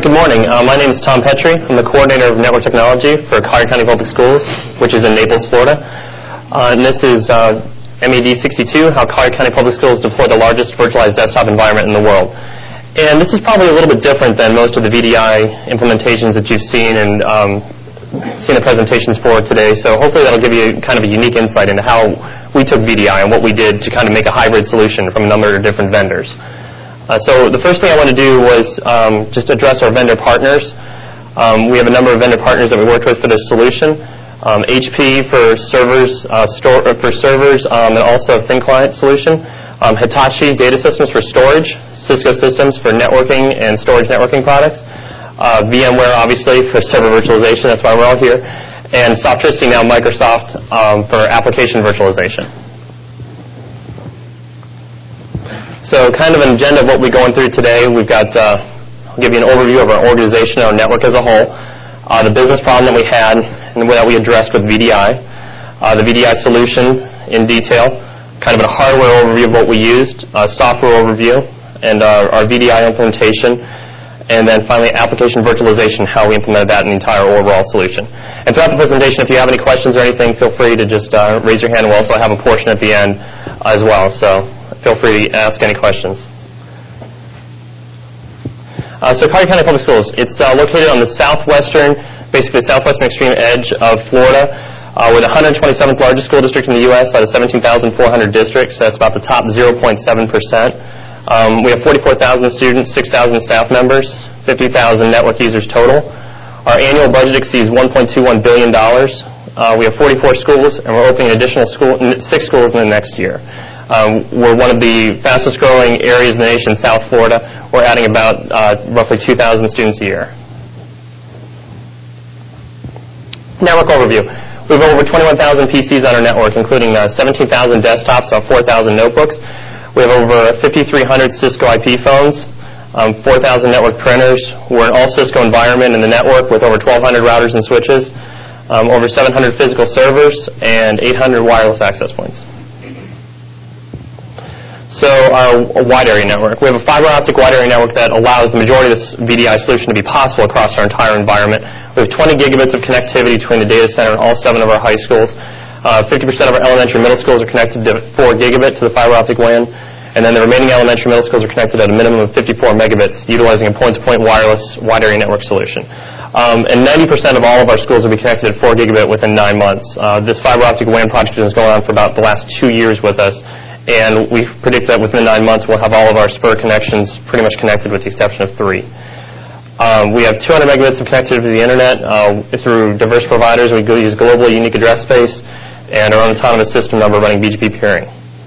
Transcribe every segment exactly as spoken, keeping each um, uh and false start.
good morning. Uh, my name is Tom Petrie. I'm the coordinator of network technology for Collier County Public Schools, which is in Naples, Florida. Uh, and this is uh, M E D sixty-two, how Collier County Public Schools deploy the largest virtualized desktop environment in the world. And this is probably a little bit different than most of the V D I implementations that you've seen and um, seen the presentations for today. So hopefully that'll give you kind of a unique insight into how we took V D I and what we did to kind of make a hybrid solution from a number of different vendors. Uh, so the first thing I want to do was um, just address our vendor partners. Um, we have a number of vendor partners that we worked with for this solution. Um, H P for servers, uh, store, for servers, um, and also a thin client solution. Um, Hitachi Data Systems for storage. Cisco Systems for networking and storage networking products. Uh, VMware, obviously, for server virtualization. That's why we're all here. And Softricity, now Microsoft, um, for application virtualization. So kind of an agenda of what we're going through today. We've got, uh, I'll give you an overview of our organization, our network as a whole, uh, the business problem that we had and that we addressed with V D I, uh, the V D I solution in detail, kind of a hardware overview of what we used, uh, software overview, and our, our V D I implementation, and then finally application virtualization, how we implemented that in the entire overall solution. And throughout the presentation, if you have any questions or anything, feel free to just uh, raise your hand. We'll also have a portion at the end uh, as well. So feel free to ask any questions. Uh, so Collier County Public Schools, it's uh, located on the southwestern, basically southwestern extreme edge of Florida. Uh, we're the one hundred twenty-seventh largest school district in the U S out of seventeen thousand four hundred districts. So that's about the top zero point seven percent. Um, we have forty-four thousand students, six thousand staff members, fifty thousand network users total. Our annual budget exceeds one point two one billion dollars. Uh, we have forty-four schools, and we're opening additional school, six schools in the next year. Um, we're one of the fastest growing areas in the nation, South Florida. We're adding about uh, roughly two thousand students a year. Network overview. We have over twenty-one thousand P Cs on our network, including uh, seventeen thousand desktops, about four thousand notebooks. We have over fifty-three hundred Cisco I P phones, um, four thousand network printers. We're an all-Cisco environment in the network with over twelve hundred routers and switches, um, over seven hundred physical servers, and eight hundred wireless access points. So our wide area network. We have a fiber optic wide area network that allows the majority of this V D I solution to be possible across our entire environment. We have twenty gigabits of connectivity between the data center and all seven of our high schools. Uh, fifty percent of our elementary and middle schools are connected to four gigabit to the fiber optic W A N. And then the remaining elementary and middle schools are connected at a minimum of fifty-four megabits, utilizing a point-to-point wireless wide area network solution. Um, and ninety percent of all of our schools will be connected at four gigabit within nine months. Uh, this fiber optic W A N project has been going on for about the last two years with us. And we predict that within nine months we'll have all of our spur connections pretty much connected with the exception of three. Um, we have two hundred megabits of connectivity to the internet uh, through diverse providers. We use globally unique address space and our own autonomous system number running B G P peering.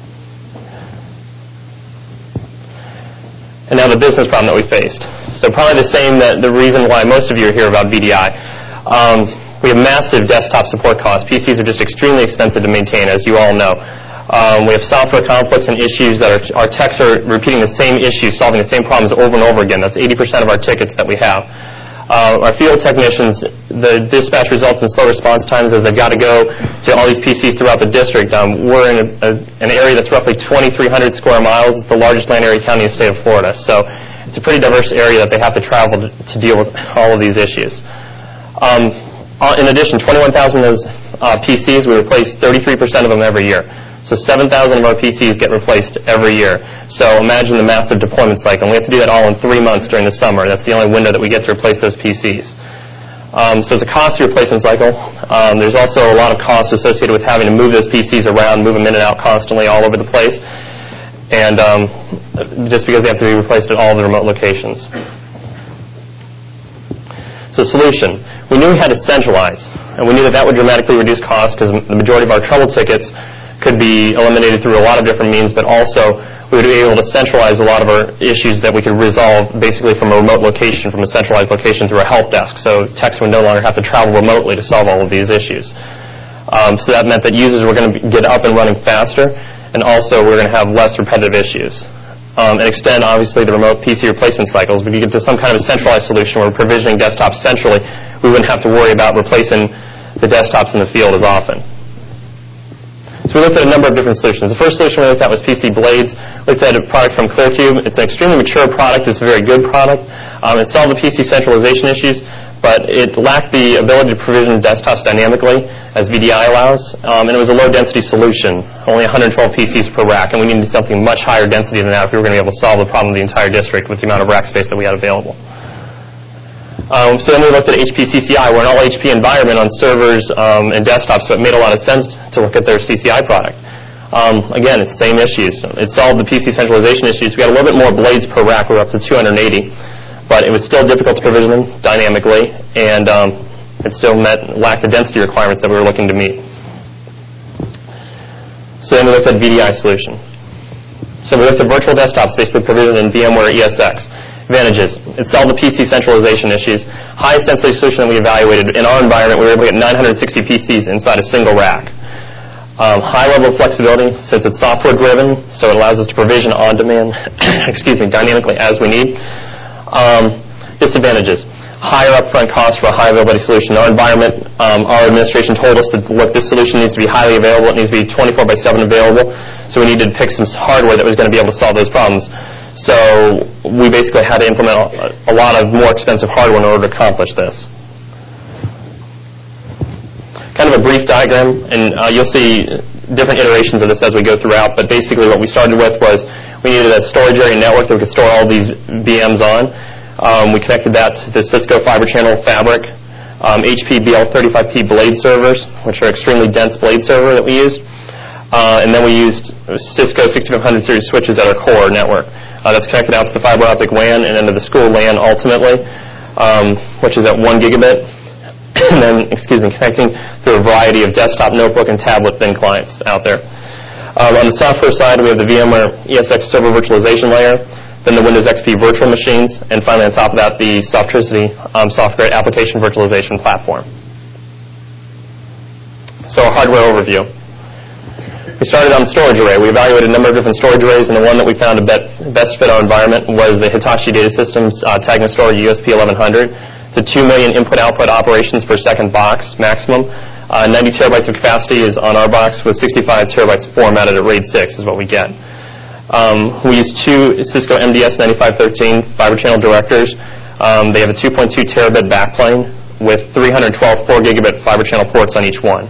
And now the business problem that we faced. So probably the same that the reason why most of you are here about V D I. Um, we have massive desktop support costs. P Cs are just extremely expensive to maintain, as you all know. Um, we have software conflicts and issues that our, our techs are repeating the same issues, solving the same problems over and over again. That's eighty percent of our tickets that we have. Uh, our field technicians, the dispatch results in slow response times as they've got to go to all these P Cs throughout the district. Um, we're in a, a, an area that's roughly twenty-three hundred square miles. It's the largest land area county in the state of Florida. So it's a pretty diverse area that they have to travel to, to deal with all of these issues. Um, in addition, twenty-one thousand of those uh, P Cs, we replace thirty-three percent of them every year. So seven thousand of our P Cs get replaced every year. So imagine the massive deployment cycle. And we have to do that all in three months during the summer. That's the only window that we get to replace those P Cs. Um, so it's a costly replacement cycle. Um, there's also a lot of costs associated with having to move those P Cs around, move them in and out constantly all over the place. And um, just because they have to be replaced at all of the remote locations. So solution. We knew we had to centralize. And we knew that that would dramatically reduce costs because the majority of our trouble tickets could be eliminated through a lot of different means, but also we would be able to centralize a lot of our issues that we could resolve basically from a remote location, from a centralized location through a help desk. So techs would no longer have to travel remotely to solve all of these issues. Um, so that meant that users were going to get up and running faster, and also we're going to have less repetitive issues. Um, and extend, obviously, the remote P C replacement cycles. But if you get to some kind of a centralized solution where we're provisioning desktops centrally, we wouldn't have to worry about replacing the desktops in the field as often. So So we looked at a number of different solutions. The first solution we looked at was P C Blades. We looked at a product from ClearCube. It's an extremely mature product. It's a very good product. Um, it solved the P C centralization issues, but it lacked the ability to provision desktops dynamically, as V D I allows, um, and it was a low-density solution, only one hundred twelve P Cs per rack, and we needed something much higher density than that if we were going to be able to solve the problem of the entire district with the amount of rack space that we had available. Um, so then we looked at H P C C I. We're an all-H P environment on servers um, and desktops, so it made a lot of sense to look at their C C I product. Um, again, it's the same issues. It solved the P C centralization issues. We got a little bit more blades per rack. We're up to two hundred eighty, but it was still difficult to provision them dynamically, and um, it still met, lacked the density requirements that we were looking to meet. So then we looked at V D I solution. So we looked at virtual desktops basically provisioned in VMware E S X. Advantages. It solved the P C centralization issues. Highest density solution that we evaluated. In our environment, we were able to get nine hundred sixty P Cs inside a single rack. Um, high level of flexibility since it's software driven, so it allows us to provision on demand, excuse me, dynamically as we need. Um, disadvantages. Higher upfront cost for a high availability solution. In our environment, um, our administration told us that, look, this solution needs to be highly available. It needs to be twenty-four by seven available. So we needed to pick some hardware that was going to be able to solve those problems. So we basically had to implement a, a lot of more expensive hardware in order to accomplish this. Kind of a brief diagram, and uh, you'll see different iterations of this as we go throughout, but basically what we started with was we needed a storage area network that we could store all these V Ms on. Um, we connected that to the Cisco Fiber Channel Fabric, um, H P B L thirty-five P blade servers, which are extremely dense blade server that we used. Uh, and then we used Cisco sixty-five hundred series switches at our core network. Uh, that's connected out to the fiber optic W A N and then to the school LAN ultimately, um, which is at one gigabit. And then, excuse me, connecting through a variety of desktop, notebook, and tablet thin clients out there. Um, on the software side, we have the VMware E S X server virtualization layer, then the Windows X P virtual machines, and finally on top of that, the Softricity um, software application virtualization platform. So a hardware overview. We started on the storage array. We evaluated a number of different storage arrays, and the one that we found to best fit our environment was the Hitachi Data Systems uh, TagNStor U S P eleven hundred. It's a two million input-output operations per second box maximum. Uh, ninety terabytes of capacity is on our box with sixty-five terabytes formatted at RAID six is what we get. Um, we use two Cisco M D S ninety-five thirteen fiber channel directors. Um, they have a two point two terabit backplane with three hundred twelve four gigabit fiber channel ports on each one.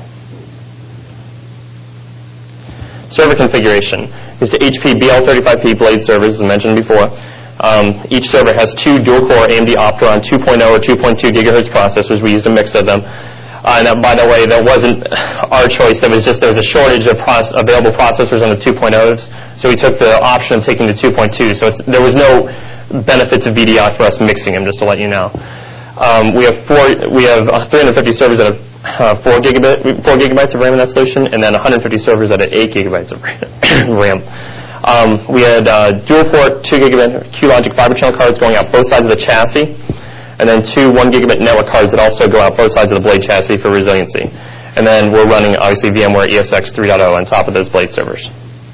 Server configuration is to H P B L thirty-five P blade servers, as I mentioned before. Um, each server has two dual-core A M D Opteron two point oh or two point two gigahertz processors. We used a mix of them. Uh, and that, by the way, that wasn't our choice. That was just there was a shortage of proce- available processors on the two point ohs, so we took the option of taking the two point two. So it's, there was no benefit to V D I for us mixing them, just to let you know. Um, we have four. We have uh, three hundred fifty servers that have uh, four gigabit, four gigabytes of RAM in that solution, and then one hundred fifty servers that had eight gigabytes of RAM. Um, we had uh, dual-port two gigabit QLogic fiber channel cards going out both sides of the chassis, and then two one gigabit network cards that also go out both sides of the blade chassis for resiliency. And then we're running, obviously, VMware E S X three point oh on top of those blade servers.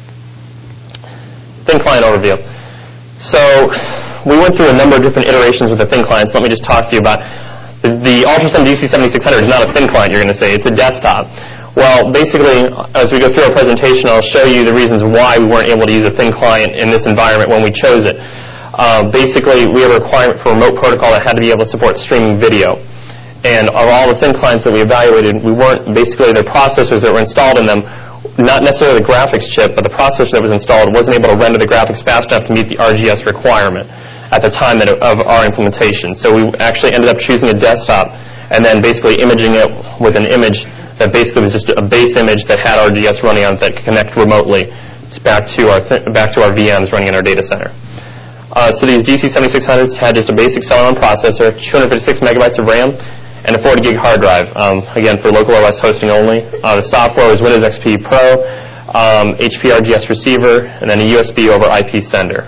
Thin client overview. So we went through a number of different iterations with the thin clients. Let me just talk to you about the, the Ultrasun D C seventy-six hundred is not a thin client, you're going to say. It's a desktop. Well, basically, as we go through our presentation, I'll show you the reasons why we weren't able to use a thin client in this environment when we chose it. Uh, basically, we have a requirement for remote protocol that had to be able to support streaming video. And of all the thin clients that we evaluated, we weren't, basically, the processors that were installed in them, not necessarily the graphics chip, but the processor that was installed wasn't able to render the graphics fast enough to meet the R G S requirement at the time that, of our implementation. So we actually ended up choosing a desktop and then basically imaging it with an image that basically was just a base image that had R G S running on it that could connect remotely back to our th- back to our V Ms running in our data center. Uh, so these D C seventy-six hundreds had just a basic Celeron processor, two hundred fifty-six megabytes of RAM, and a forty gig hard drive. Um, again, for local O S hosting only. Uh, the software was Windows X P Pro, um, H P R G S receiver, and then a U S B over I P sender.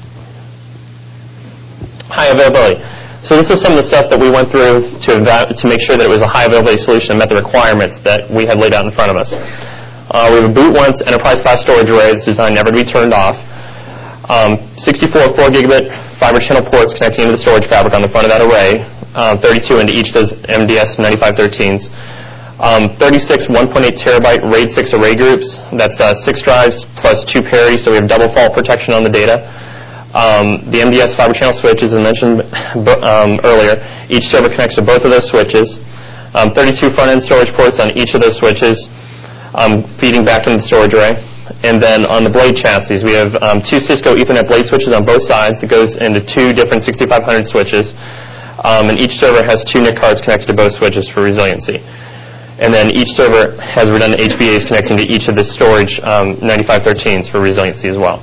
High availability. So this is some of the stuff that we went through to eva- to make sure that it was a high availability solution and met the requirements that we had laid out in front of us. Uh, we have a boot once enterprise class storage array that's designed never to be turned off. Um, sixty-four four gigabit fiber channel ports connecting into the storage fabric on the front of that array. Uh, thirty-two into each of those M D S ninety-five thirteens. Um, thirty-six one point eight terabyte RAID six array groups. That's uh, six drives plus two Perry, so we have double fault protection on the data. Um, the M D S fiber channel switches, as mentioned um, earlier, each server connects to both of those switches. Um, thirty-two front-end storage ports on each of those switches, um, feeding back into the storage array. And then on the blade chassis, we have um, two Cisco Ethernet blade switches on both sides that goes into two different sixty-five hundred switches. Um, and each server has two N I C cards connected to both switches for resiliency. And then each server has redundant H B As connecting to each of the storage um, ninety-five thirteens for resiliency as well.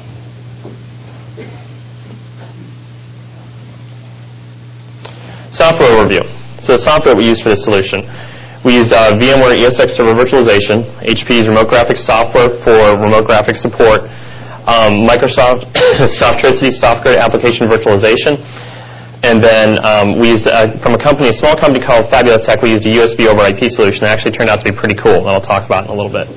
Software overview. So the software we use for this solution. We used uh, VMware E S X Server Virtualization, H P's remote graphics software for remote graphics support, um, Microsoft Softricity software application virtualization, and then um, we used, uh, from a company, a small company called Fabula Tech, we used a U S B over I P solution that actually turned out to be pretty cool, and I'll talk about in a little bit.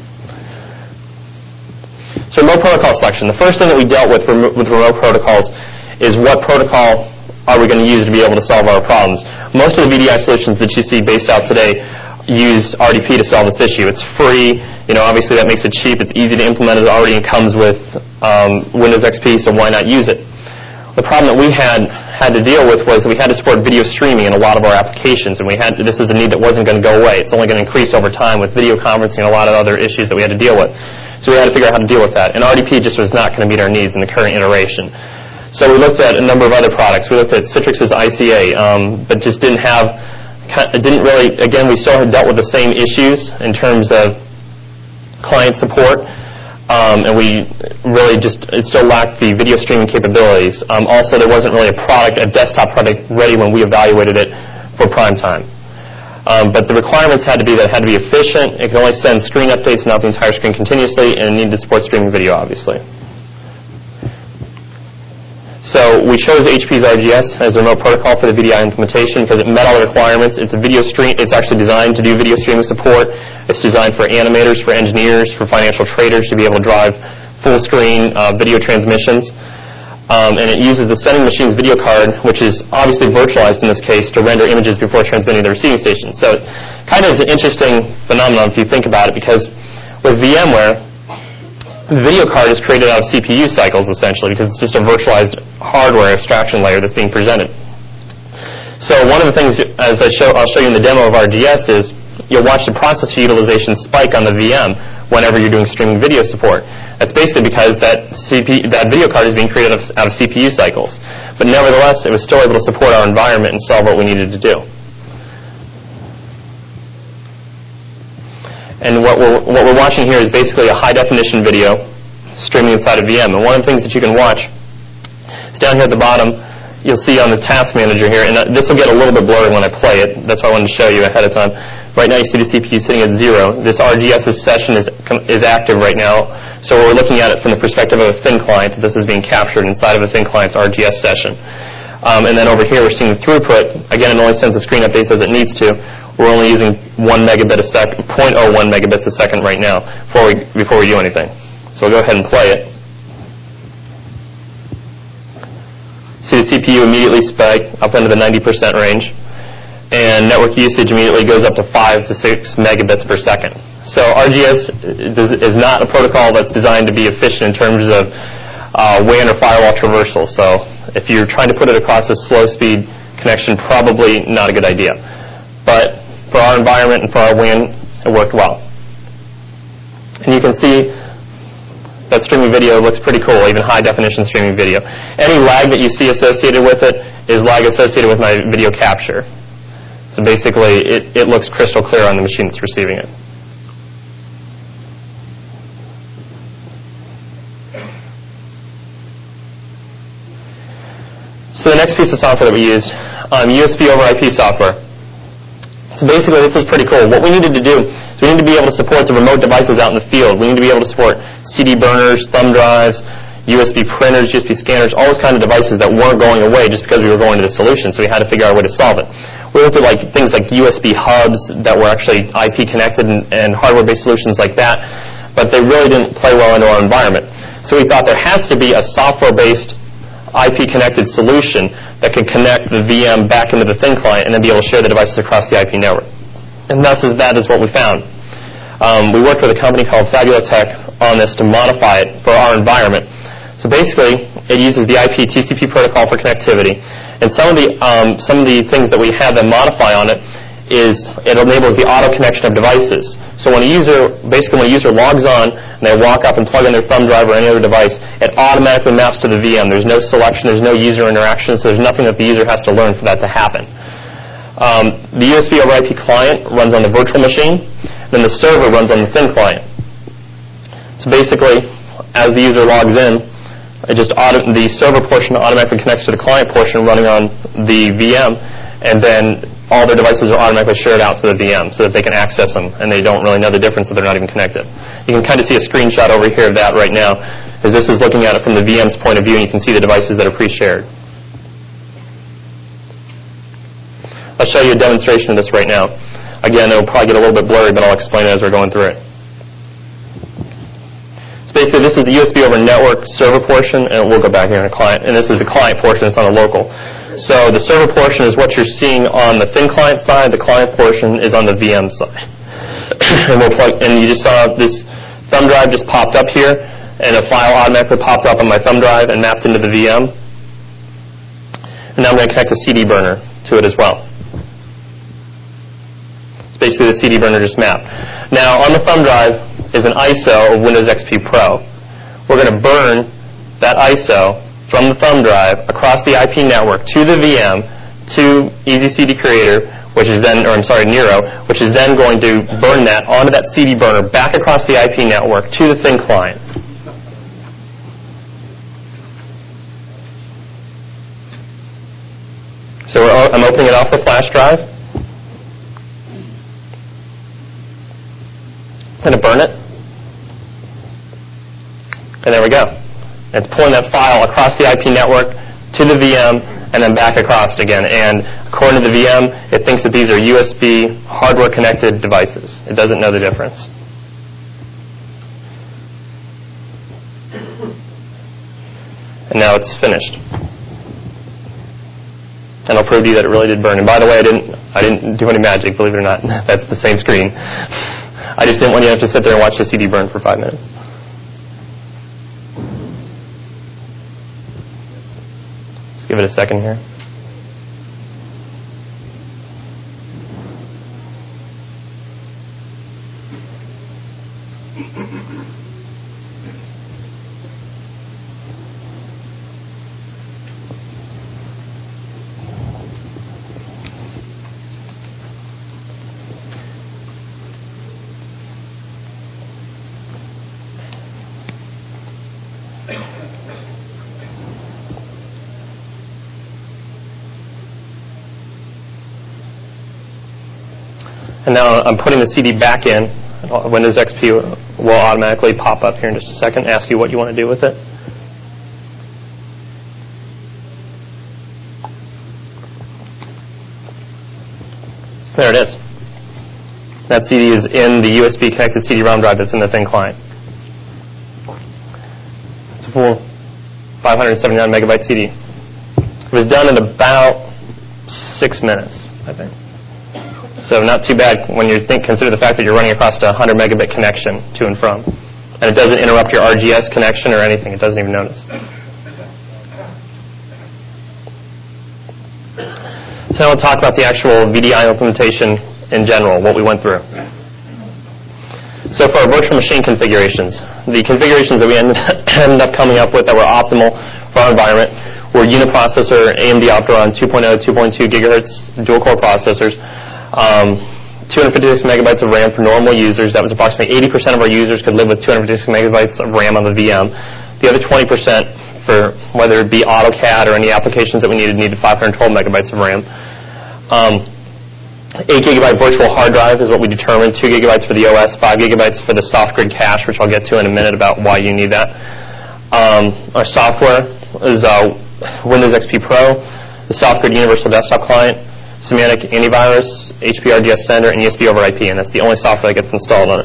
So remote protocol selection. The first thing that we dealt with remo with remote protocols is what protocol are we going to use to be able to solve our problems. Most of the V D I solutions that you see based out today use R D P to solve this issue. It's free. You know, obviously that makes it cheap. It's easy to implement. It already comes with um, Windows X P, so why not use it? The problem that we had had to deal with was that we had to support video streaming in a lot of our applications, and we had this is a need that wasn't going to go away. It's only going to increase over time with video conferencing and a lot of other issues that we had to deal with. So we had to figure out how to deal with that. And R D P just was not going to meet our needs in the current iteration. So we looked at a number of other products. We looked at Citrix's I C A, um, but just didn't have, it didn't really, again, we still had dealt with the same issues in terms of client support. Um, and we really just, it still lacked the video streaming capabilities. Um, also, there wasn't really a product, a desktop product ready when we evaluated it for prime time. Um, but the requirements had to be that it had to be efficient, it could only send screen updates, not the entire screen continuously, and it needed to support streaming video, obviously. So we chose H P's R G S as the remote protocol for the V D I implementation because it met all the requirements. It's a video stream. It's actually designed to do video streaming support. It's designed for animators, for engineers, for financial traders to be able to drive full-screen uh, video transmissions. Um, and it uses the sending machine's video card, which is obviously virtualized in this case, to render images before transmitting to the receiving station. So it kind of is an interesting phenomenon if you think about it, because with VMware, the video card is created out of C P U cycles, essentially, because it's just a virtualized hardware abstraction layer that's being presented. So one of the things, as I show, I'll show you in the demo of R G S, is you'll watch the processor utilization spike on the V M whenever you're doing streaming video support. That's basically because that, C P, that video card is being created out of, out of C P U cycles. But nevertheless, it was still able to support our environment and solve what we needed to do. And what we're, what we're watching here is basically a high-definition video streaming inside a V M. And one of the things that you can watch is down here at the bottom, you'll see on the task manager here, and this will get a little bit blurry when I play it. That's why I wanted to show you ahead of time. Right now you see the C P U sitting at zero. This R G S's session is, is active right now, so we're looking at it from the perspective of a thin client. This is being captured inside of a thin client's R G S session. Um, and then over here we're seeing the throughput. Again, it only sends the screen updates as it needs to. We're only using one megabit a second, zero point zero one megabits a second right now before we, before we do anything. So we'll go ahead and play it. See the C P U immediately spike up into the ninety percent range. And network usage immediately goes up to five to six megabits per second. So R G S is not a protocol that's designed to be efficient in terms of uh, W A N or firewall traversal. So if you're trying to put it across a slow speed connection, probably not a good idea. But for our environment and for our W A N, it worked well. And you can see that streaming video looks pretty cool, even high-definition streaming video. Any lag that you see associated with it is lag associated with my video capture. So basically, it, it looks crystal clear on the machine that's receiving it. So the next piece of software that we used, um, U S B over I P software. So basically, this is pretty cool. What we needed to do is we need to be able to support the remote devices out in the field. We need to be able to support C D burners, thumb drives, U S B printers, U S B scanners, all those kind of devices that weren't going away just because we were going to the solution. So we had to figure out a way to solve it. We looked at like things like U S B hubs that were actually I P connected and, and hardware-based solutions like that, but they really didn't play well into our environment. So we thought there has to be a software-based I P-connected solution that could connect the V M back into the thin client and then be able to share the devices across the I P network. And thus is, that is what we found. Um, we worked with a company called Fabulotech on this to modify it for our environment. So basically, it uses the I P T C P protocol for connectivity. And some of the um, some of the things that we have them modify on it is it enables the auto connection of devices. So when a user, basically when a user logs on and they walk up and plug in their thumb drive or any other device, it automatically maps to the V M. There's no selection, there's no user interaction, so there's nothing that the user has to learn for that to happen. Um, the U S B over I P client runs on the virtual machine, then the server runs on the thin client. So basically, as the user logs in, it just auto, the server portion automatically connects to the client portion running on the V M, and then all their devices are automatically shared out to the V M so that they can access them, and they don't really know the difference if they're not even connected. You can kind of see a screenshot over here of that right now, as this is looking at it from the V M's point of view, and you can see the devices that are pre-shared. I'll show you a demonstration of this right now. Again, it will probably get a little bit blurry, but I'll explain it as we're going through it. So basically, this is the U S B over network server portion, and we'll go back here in a client, and this is the client portion that's on the local. So the server portion is what you're seeing on the thin client side. The client portion is on the V M side. and, we'll plug, and you just saw this thumb drive just popped up here, and a file automatically popped up on my thumb drive and mapped into the V M. And now I'm going to connect a C D burner to it as well. It's basically the C D burner just mapped. Now on the thumb drive is an I S O of Windows X P Pro. We're going to burn that I S O from the thumb drive across the I P network to the V M to EasyCD Creator, which is then, or I'm sorry, Nero, which is then going to burn that onto that C D burner back across the I P network to the thin client. So we're, I'm opening it off the flash drive. I'm going to burn it. And there we go. It's pulling that file across the I P network to the V M and then back across it again. And according to the V M, it thinks that these are U S B hardware-connected devices. It doesn't know the difference. And now it's finished. And I'll prove to you that it really did burn. And by the way, I didn't, I didn't do any magic, believe it or not. That's the same screen. I just didn't want you to have to sit there and watch the C D burn for five minutes. Give it a second here. And now I'm putting the C D back in. Windows X P will automatically pop up here in just a second, ask you what you want to do with it. There it is. That C D is in the U S B connected C D ROM drive that's in the thin client. It's a full five hundred seventy-nine megabyte C D. It was done in about six minutes, I think. So not too bad when you think, consider the fact that you're running across a one hundred megabit connection to and from. And it doesn't interrupt your R G S connection or anything. It doesn't even notice. So now we'll talk about the actual V D I implementation in general, what we went through. So for our virtual machine configurations, the configurations that we ended, ended up coming up with that were optimal for our environment were uniprocessor A M D Opteron two point oh, two point two gigahertz dual-core processors. Um, two hundred fifty-six megabytes of RAM for normal users. That was approximately eighty percent of our users could live with two hundred fifty-six megabytes of RAM on the V M. The other twenty percent, for whether it be AutoCAD or any applications that we needed, needed five hundred twelve megabytes of RAM. Um, eight gigabyte virtual hard drive is what we determined. two gigabytes for the O S, five gigabytes for the SoftGrid cache, which I'll get to in a minute about why you need that. Um, our software is uh, Windows X P Pro, the SoftGrid Universal Desktop Client, Symantec Antivirus, H P R D S Sender, and U S B over I P, and that's the only software that gets installed on it.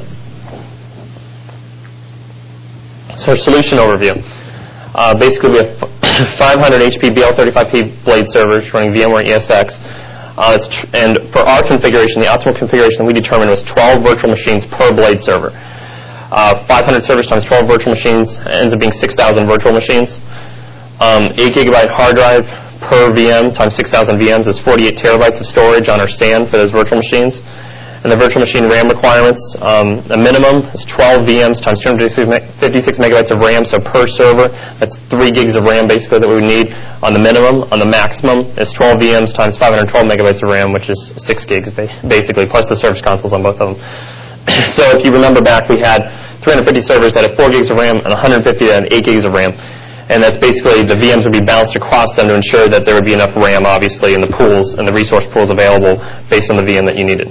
So our solution overview. Uh, basically, we have five hundred H P B L thirty-five P blade servers running VMware E S X. Uh, it's tr- and for our configuration, the optimal configuration that we determined was twelve virtual machines per blade server. Uh, five hundred servers times twelve virtual machines ends up being six thousand virtual machines. Um, eight gigabyte hard drive per V M times six thousand V Ms is forty-eight terabytes of storage on our S A N for those virtual machines. And the virtual machine RAM requirements, um, a minimum is twelve V Ms times two hundred fifty-six megabytes of RAM, so per server, that's three gigs of RAM basically that we would need on the minimum. On the maximum is twelve V Ms times five hundred twelve megabytes of RAM, which is six gigs basically, plus the service consoles on both of them. So if you remember back, we had three hundred fifty servers that had four gigs of RAM and one hundred fifty that had eight gigs of RAM. And that's basically, the V Ms would be balanced across them to ensure that there would be enough RAM, obviously, in the pools and the resource pools available based on the V M that you needed.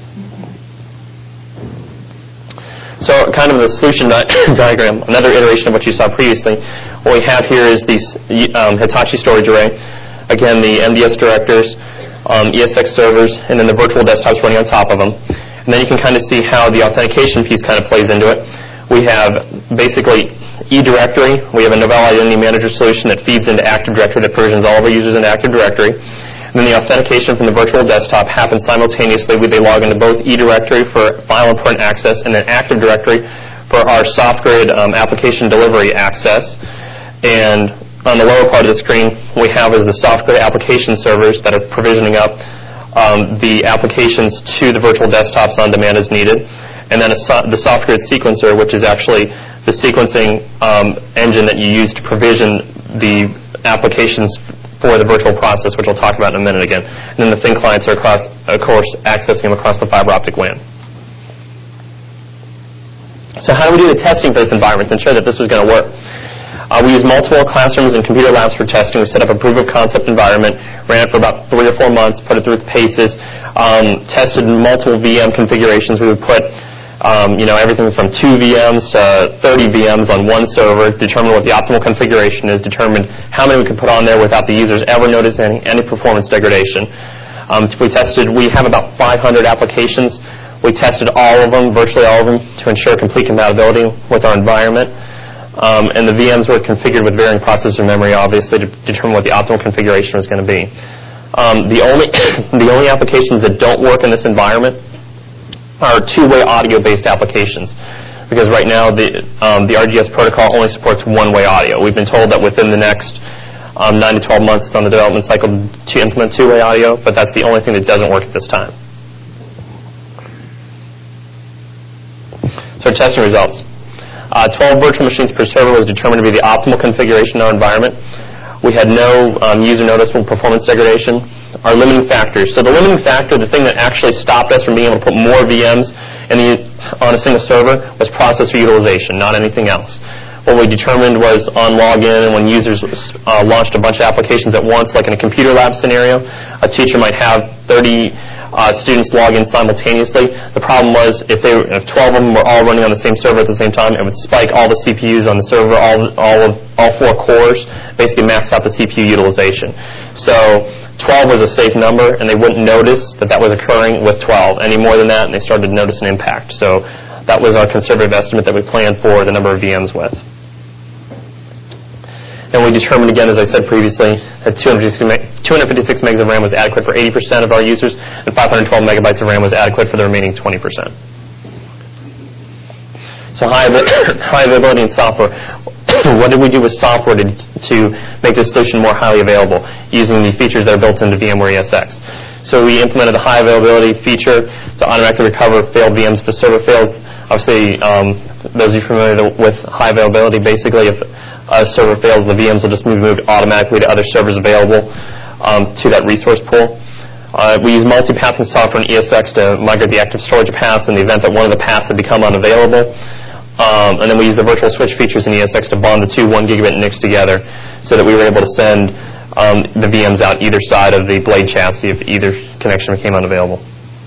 So kind of the solution di- diagram, another iteration of what you saw previously. What we have here is these um, Hitachi storage array. Again, the M D S directors, um, E S X servers, and then the virtual desktops running on top of them. And then you can kind of see how the authentication piece kind of plays into it. We have basically eDirectory. We have a Novell Identity Manager solution that feeds into Active Directory that provisions all of our users into Active Directory. And then the authentication from the virtual desktop happens simultaneously. They log into both eDirectory for file and print access and then Active Directory for our SoftGrid um, application delivery access. And on the lower part of the screen, we have is the SoftGrid application servers that are provisioning up um, the applications to the virtual desktops on demand as needed. And then a so- the SoftGrid sequencer, which is actually the sequencing um, engine that you use to provision the applications for the virtual process, which I'll talk about in a minute again. And then the thin clients are, across, of course, accessing them across the fiber optic W A N. So how do we do the testing for this environment to ensure that this was going to work? Uh, we use multiple classrooms and computer labs for testing. We set up a proof of concept environment, ran it for about three or four months, put it through its paces, um, tested multiple V M configurations. We would put Um, you know, everything from two V Ms to thirty V Ms on one server, determine what the optimal configuration is, determine how many we could put on there without the users ever noticing any, any performance degradation. Um, we tested, we have about five hundred applications. We tested all of them, virtually all of them, to ensure complete compatibility with our environment. Um, and the V Ms were configured with varying processor memory, obviously, to determine what the optimal configuration was going to be. Um, the only the only applications that don't work in this environment are two-way audio-based applications, because right now the um, the R G S protocol only supports one-way audio. We've been told that within the next um, nine to twelve months on the development cycle to implement two-way audio, but that's the only thing that doesn't work at this time. So our testing results. Uh, twelve virtual machines per server was determined to be the optimal configuration in our environment. We had no um, user noticeable performance degradation. Our limiting factors. So the limiting factor, the thing that actually stopped us from being able to put more V Ms in the, on a single server was processor utilization, not anything else. What we determined was on login and when users uh, launched a bunch of applications at once, like in a computer lab scenario, a teacher might have thirty uh, students log in simultaneously. The problem was if, they, if twelve of them were all running on the same server at the same time, it would spike all the C P Us on the server, all, all, of, all four cores, basically max out the C P U utilization. So twelve was a safe number, and they wouldn't notice that that was occurring with twelve. Any more than that, and they started to notice an impact. So that was our conservative estimate that we planned for the number of V Ms with. And we determined, again, as I said previously, that two hundred fifty-six megs of RAM was adequate for eighty percent of our users, and five hundred twelve megabytes of RAM was adequate for the remaining twenty percent. So high, high availability in software. What did we do with software to, to make this solution more highly available using the features that are built into VMware E S X? So we implemented a high availability feature to automatically recover failed V Ms if a server fails. Obviously, um, those of you familiar with high availability, basically if a server fails, the V Ms will just move moved automatically to other servers available um, to that resource pool. Uh, we use multi-pathing software in E S X to migrate the active storage paths in the event that one of the paths had become unavailable. Um, and then we use the virtual switch features in E S X to bond the two one gigabit N I Cs together so that we were able to send um, the V Ms out either side of the blade chassis if either connection became unavailable.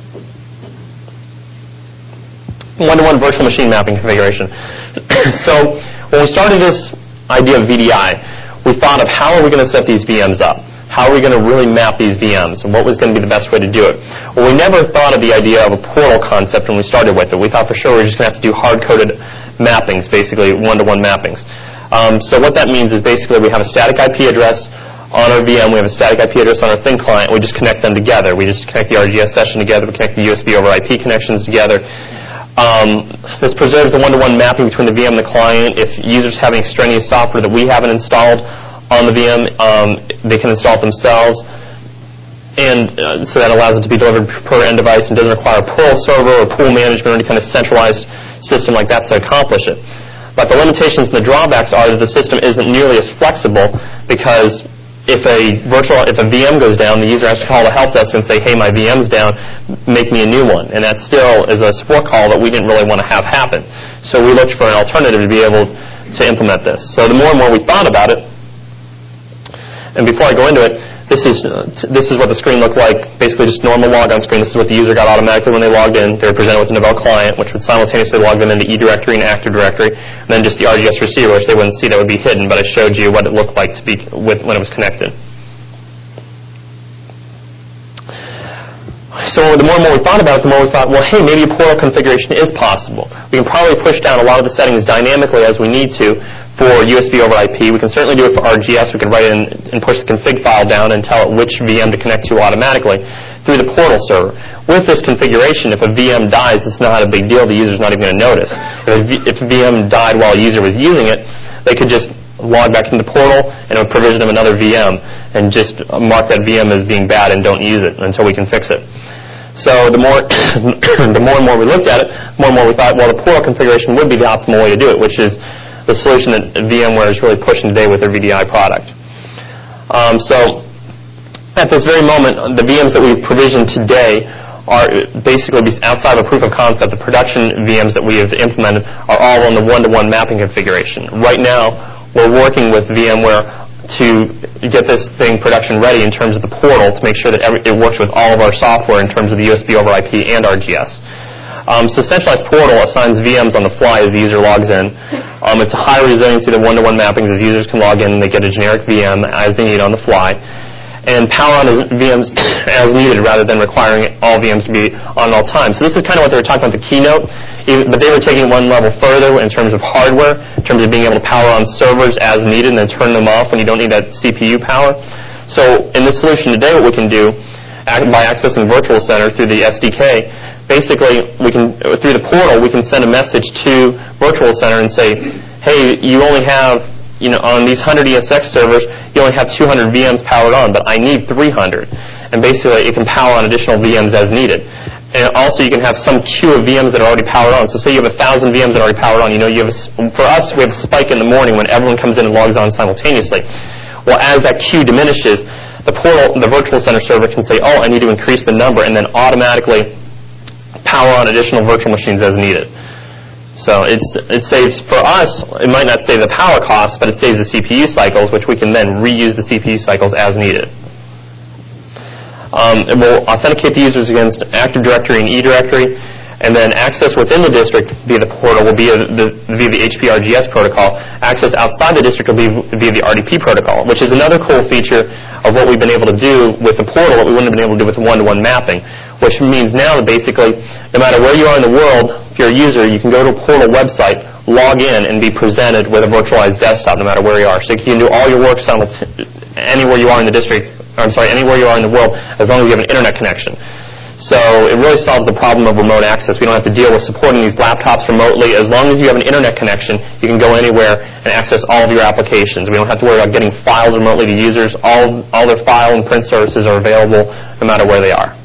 One-to-one virtual machine mapping configuration. So when we started this idea of V D I, we thought of how are we going to set these V Ms up? How are we going to really map these V Ms, and what was going to be the best way to do it? Well, we never thought of the idea of a portal concept when we started with it. We thought for sure we were just going to have to do hard-coded mappings, basically one-to-one mappings. Um, so what that means is basically we have a static I P address on our V M, we have a static I P address on our thin client. We just connect them together. We just connect the R G S session together. We connect the U S B over I P connections together. Um, this preserves the one-to-one mapping between the V M and the client. If users have any extraneous software that we haven't installed on the V M, um, they can install it themselves. And uh, so that allows it to be delivered per end device and doesn't require a portal server or pool management or any kind of centralized system like that to accomplish it. But the limitations and the drawbacks are that the system isn't nearly as flexible because if a virtual, if a V M goes down, the user has to call the help desk and say, hey, my V M's down, make me a new one. And that still is a support call that we didn't really want to have happen. So we looked for an alternative to be able to implement this. So the more and more we thought about it, and before I go into it, this is uh, t- this is what the screen looked like, basically just normal logon screen. This is what the user got automatically when they logged in. They were presented with the Novell client, which would simultaneously log them into eDirectory and Active Directory, and then just the R G S receiver, which they wouldn't see, that would be hidden, but I showed you what it looked like to be with when it was connected. So the more and more we thought about it, the more we thought, well, hey, maybe a portal configuration is possible. We can probably push down a lot of the settings dynamically as we need to for U S B over I P. We can certainly do it for R G S. We can write in and push the config file down and tell it which V M to connect to automatically through the portal server. With this configuration, if a V M dies, it's not a big deal. The user's not even going to notice. If a V M died while a user was using it, they could just log back into the portal and it would provision them another V M and just mark that V M as being bad and don't use it until we can fix it. So the more, the more and more we looked at it, the more and more we thought, well, the portal configuration would be the optimal way to do it, which is the solution that VMware is really pushing today with their V D I product. Um, so at this very moment, the V Ms that we've provisioned today are basically outside of a proof of concept. The production V Ms that we have implemented are all on the one-to-one mapping configuration. Right now, we're working with VMware to get this thing production ready in terms of the portal to make sure that every, it works with all of our software in terms of the U S B over I P and R G S. Um, so centralized portal assigns V Ms on the fly as the user logs in. Um, it's a high resiliency to one-to-one mappings as users can log in and they get a generic V M as they need on the fly. And power on V Ms as needed rather than requiring all V Ms to be on at all times. So this is kind of what they were talking about in the keynote, but they were taking one level further in terms of hardware, in terms of being able to power on servers as needed and then turn them off when you don't need that C P U power. So in this solution today, what we can do by accessing Virtual Center through the S D K, basically, we can through the portal, we can send a message to Virtual Center and say, hey, you only have, you know, on these one hundred E S X servers, you only have two hundred V Ms powered on, but I need three hundred. And basically, it can power on additional V Ms as needed. And also, you can have some queue of V Ms that are already powered on. So say you have one thousand V Ms that are already powered on. You know, you have a, for us, we have a spike in the morning when everyone comes in and logs on simultaneously. Well, as that queue diminishes, the portal, the Virtual Center server can say, oh, I need to increase the number, and then automatically power on additional virtual machines as needed. So it's, it saves, for us, it might not save the power costs, but it saves the C P U cycles, which we can then reuse the C P U cycles as needed. Um, it will authenticate the users against Active Directory and eDirectory, and then access within the district via the portal will be a, the, via the H P R G S protocol. Access outside the district will be via the R D P protocol, which is another cool feature of what we've been able to do with the portal that we wouldn't have been able to do with one-to-one mapping, which means now that basically, no matter where you are in the world, if you're a user, you can go to a portal website, log in, and be presented with a virtualized desktop no matter where you are. So you can do all your work anywhere you are in the district, or I'm sorry, anywhere you are in the world, as long as you have an internet connection. So it really solves the problem of remote access. We don't have to deal with supporting these laptops remotely. As long as you have an internet connection, you can go anywhere and access all of your applications. We don't have to worry about getting files remotely to users. All, all their file and print services are available no matter where they are.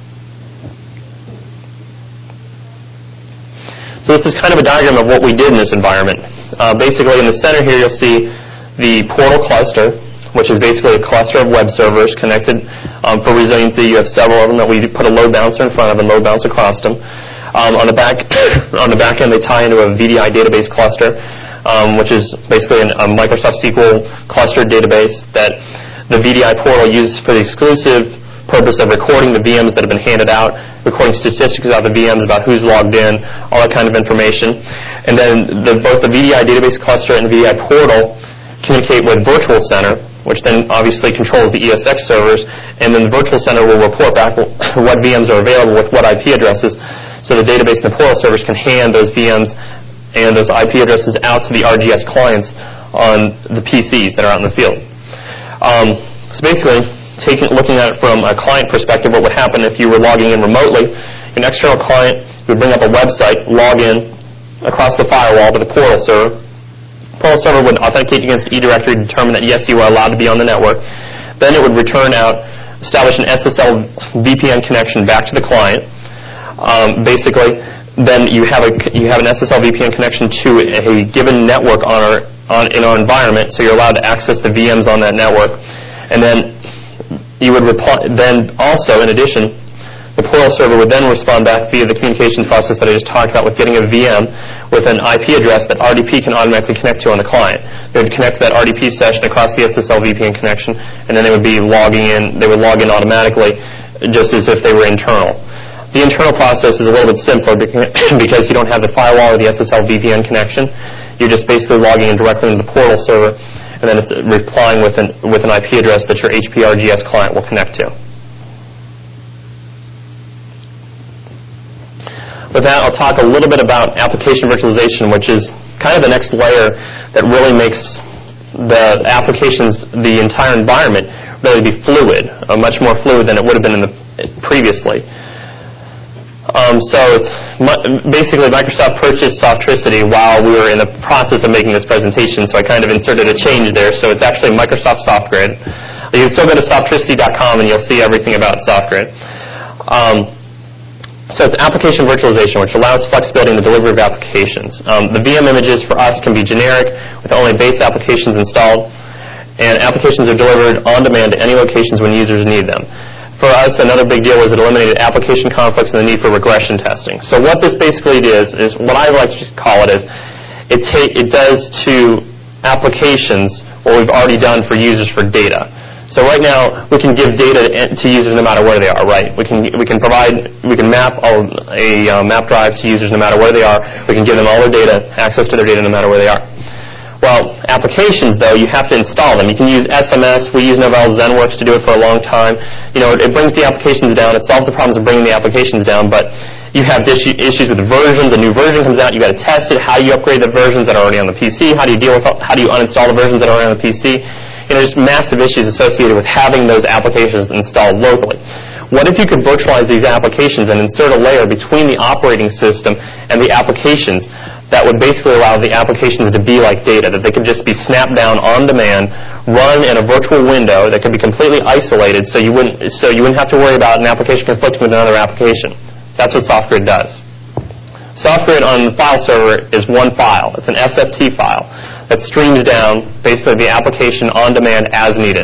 So this is kind of a diagram of what we did in this environment. Uh, basically, in the center here, you'll see the portal cluster, which is basically a cluster of web servers connected um, for resiliency. You have several of them that we put a load balancer in front of and load balance across them. Um, on the back, on the back end, they tie into a V D I database cluster, um, which is basically an, a Microsoft S Q L clustered database that the V D I portal uses for the exclusive purpose of recording the V Ms that have been handed out, recording statistics about the V Ms, about who's logged in, all that kind of information. And then the, both the V D I database cluster and the V D I portal communicate with Virtual Center, which then obviously controls the E S X servers, and then the Virtual Center will report back what V Ms are available with what I P addresses, so the database and the portal servers can hand those V Ms and those I P addresses out to the R G S clients on the P Cs that are out in the field. Um, so basically, taking, looking at it from a client perspective, what would happen if you were logging in remotely, an external client would bring up a website, log in across the firewall to the portal server. Portal server would authenticate against eDirectory to determine that, yes, you are allowed to be on the network. Then it would return out, establish an S S L V P N connection back to the client. Um, basically, then you have a you have an S S L V P N connection to a given network on our on in our environment, so you're allowed to access the V Ms on that network. And then you would reply. Then also, in addition, the portal server would then respond back via the communications process that I just talked about with getting a V M with an I P address that R D P can automatically connect to on the client. They would connect to that R D P session across the S S L V P N connection, and then they would be logging in. They would log in automatically, just as if they were internal. The internal process is a little bit simpler because you don't have the firewall or the S S L V P N connection. You're just basically logging in directly into the portal server, and then it's replying with an with an I P address that your H P R G S client will connect to. With that, I'll talk a little bit about application virtualization, which is kind of the next layer that really makes the applications, the entire environment, really be fluid, uh, much more fluid than it would have been in the previously. Um, so it's mu- basically Microsoft purchased Softricity while we were in the process of making this presentation, so I kind of inserted a change there. So it's actually Microsoft SoftGrid. You can still go to softricity dot com and you'll see everything about SoftGrid. Um, So it's application virtualization, which allows flexibility in the delivery of applications. Um, the V M images for us can be generic with only base applications installed, and applications are delivered on demand to any locations when users need them. For us, another big deal was it eliminated application conflicts and the need for regression testing. So what this basically is, is what I like to call it is, it, ta- it does to applications what we've already done for users for data. So right now, we can give data to users no matter where they are, right? We can we can provide, we can map all, a uh, map drive to users no matter where they are. We can give them all their data, access to their data no matter where they are. Well, applications, though, you have to install them. You can use S M S. We use Novell ZenWorks to do it for a long time. You know, it, it brings the applications down. It solves the problems of bringing the applications down, but you have issue, issues with the versions. A new version comes out. You've got to test it. How do you upgrade the versions that are already on the P C? How do you deal with, how do you uninstall the versions that are already on the P C? You know, there's massive issues associated with having those applications installed locally. What if you could virtualize these applications and insert a layer between the operating system and the applications that would basically allow the applications to be like data, that they could just be snapped down on demand, run in a virtual window that could be completely isolated so you wouldn't, so you wouldn't have to worry about an application conflicting with another application. That's what SoftGrid does. SoftGrid on the file server is one file. It's an S F T file that streams down basically the application on demand as needed.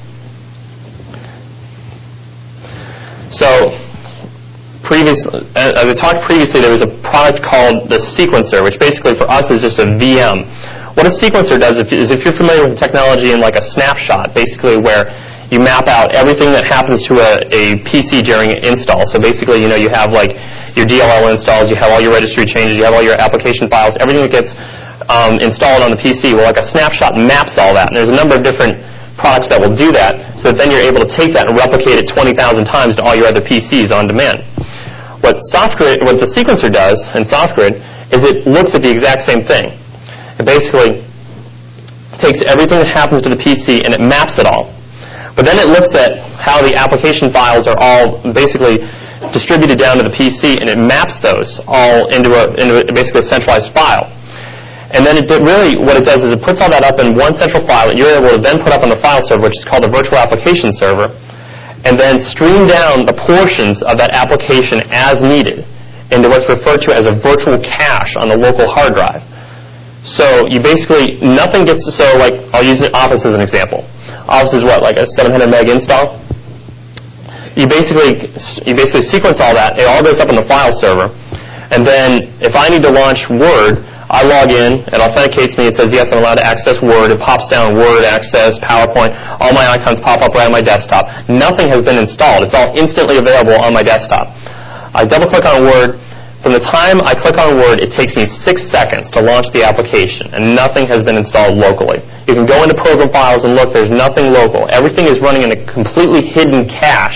So, previously, as I talked previously, there was a product called the Sequencer, which basically for us is just a V M. What a sequencer does is if you're familiar with the technology in like a snapshot, basically where you map out everything that happens to a, a P C during install. So basically, you know, you have like your D L L installs, you have all your registry changes, you have all your application files, everything that gets um, installed on the P C. Well, like a snapshot maps all that. And there's a number of different products that will do that, so that then you're able to take that and replicate it twenty thousand times to all your other P Cs on demand. What SoftGrid, what the sequencer does in SoftGrid is it looks at the exact same thing. It basically takes everything that happens to the P C and it maps it all. But then it looks at how the application files are all basically distributed down to the P C, and it maps those all into a, into a basically a centralized file. And then it really, what it does is it puts all that up in one central file that you're able to then put up on the file server, which is called the virtual application server, and then stream down the portions of that application as needed into what's referred to as a virtual cache on the local hard drive. So you basically, nothing gets, so like, I'll use Office as an example. Office is what, like a seven hundred meg install? You basically, you basically sequence all that, it all goes up on the file server, and then if I need to launch Word, I log in, it authenticates me, it says, yes, I'm allowed to access Word. It pops down Word, Access, PowerPoint. All my icons pop up right on my desktop. Nothing has been installed. It's all instantly available on my desktop. I double-click on Word. From the time I click on Word, it takes me six seconds to launch the application, and nothing has been installed locally. You can go into Program Files and look, there's nothing local. Everything is running in a completely hidden cache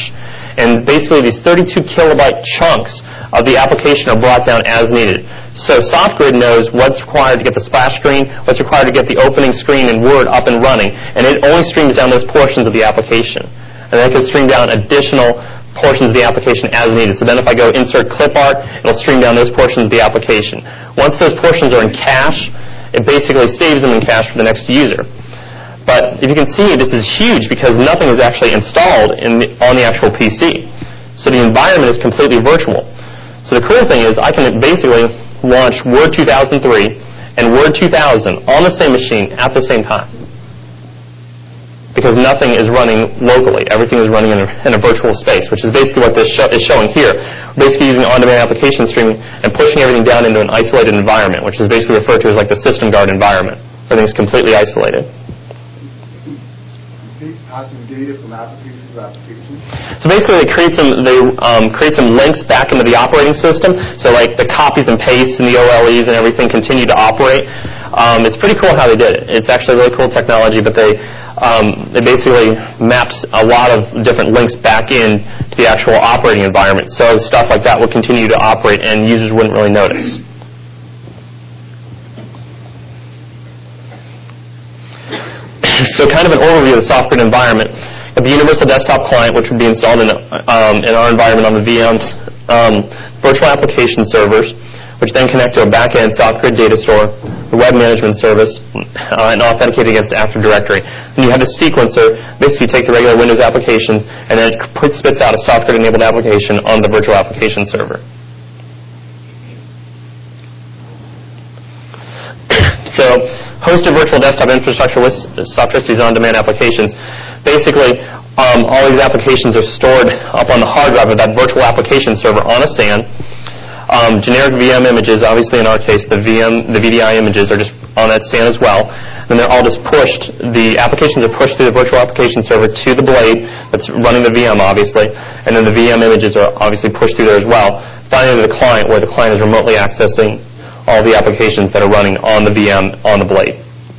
And basically these thirty-two kilobyte chunks of the application are brought down as needed. So SoftGrid knows what's required to get the splash screen, what's required to get the opening screen in Word up and running, and it only streams down those portions of the application. And then it can stream down additional portions of the application as needed. So then if I go insert clip art, it'll stream down those portions of the application. Once those portions are in cache, it basically saves them in cache for the next user. But if you can see, this is huge because nothing is actually installed in the, on the actual P C. So the environment is completely virtual. So the cool thing is I can basically launch Word two thousand three and Word two thousand on the same machine at the same time. Because nothing is running locally. Everything is running in a, in a virtual space, which is basically what this show, is showing here. We're basically using on-demand application streaming and pushing everything down into an isolated environment, which is basically referred to as like the system guard environment. Everything's completely isolated. Passing data from application to application? So basically, they create some they um, create some links back into the operating system. So like the copies and pastes and the O L Es and everything continue to operate. Um, it's pretty cool how they did it. It's actually really cool technology, but they um, they basically mapped a lot of different links back in to the actual operating environment. So stuff like that will continue to operate, and users wouldn't really notice. So kind of an overview of the SoftGrid environment. The Universal Desktop Client, which would be installed in, um, in our environment on the V Ms, um, virtual application servers, which then connect to a back-end SoftGrid data store, the web management service, uh, and authenticate against Active Directory. And you have a sequencer. Basically, you take the regular Windows applications, and then it spits out a SoftGrid-enabled application on the virtual application server. So, hosted virtual desktop infrastructure with Softricity's on-demand applications. Basically, um, all these applications are stored up on the hard drive of that virtual application server on a S A N. Um, generic V M images, obviously in our case, the V M, the V D I images are just on that S A N as well. And they're all just pushed. The applications are pushed through the virtual application server to the blade that's running the V M, obviously. And then the V M images are obviously pushed through there as well. Finally, to the client, where the client is remotely accessing all the applications that are running on the V M on the blade.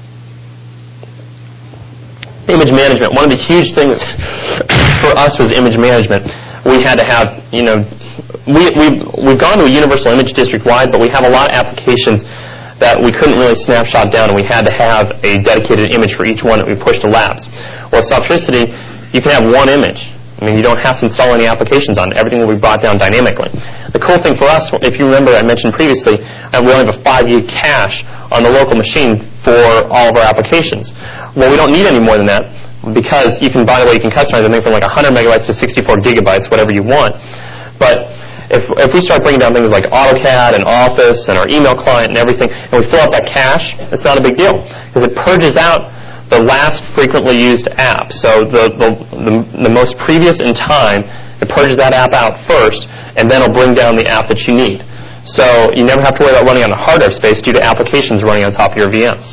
Image management. One of the huge things for us was image management. We had to have, you know, we, we've, we've gone to a universal image district-wide, but we have a lot of applications that we couldn't really snapshot down, and we had to have a dedicated image for each one that we pushed to labs. Well, Softricity, you can have one image. I mean, you don't have to install any applications on it. Everything will be brought down dynamically. The cool thing for us, if you remember I mentioned previously, we only have a five gig cache on the local machine for all of our applications. Well, we don't need any more than that because you can, by the way, you can customize anything from like one hundred megabytes to sixty-four gigabytes, whatever you want. But if, if we start bringing down things like AutoCAD and Office and our email client and everything, and we fill out that cache, it's not a big deal because it purges out the last frequently used app. So the, the, the, the most previous in time, it purges that app out first, and then it'll bring down the app that you need. So you never have to worry about running on a hard drive space due to applications running on top of your V Ms.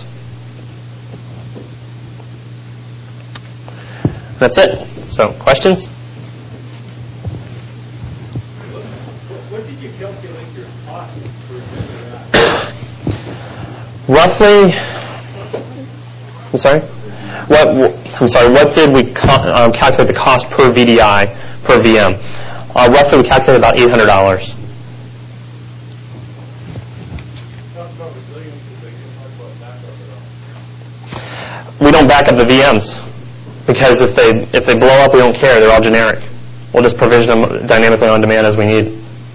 That's it. So, questions? What did you calculate your cost for doing that? Roughly, I'm sorry? What, I'm sorry, what did we co- um, calculate the cost per V D I, per V M? Uh, roughly, we calculated about eight hundred dollars. We don't back up the V Ms because if they if they blow up, we don't care. They're all generic. We'll just provision them dynamically on demand as we need.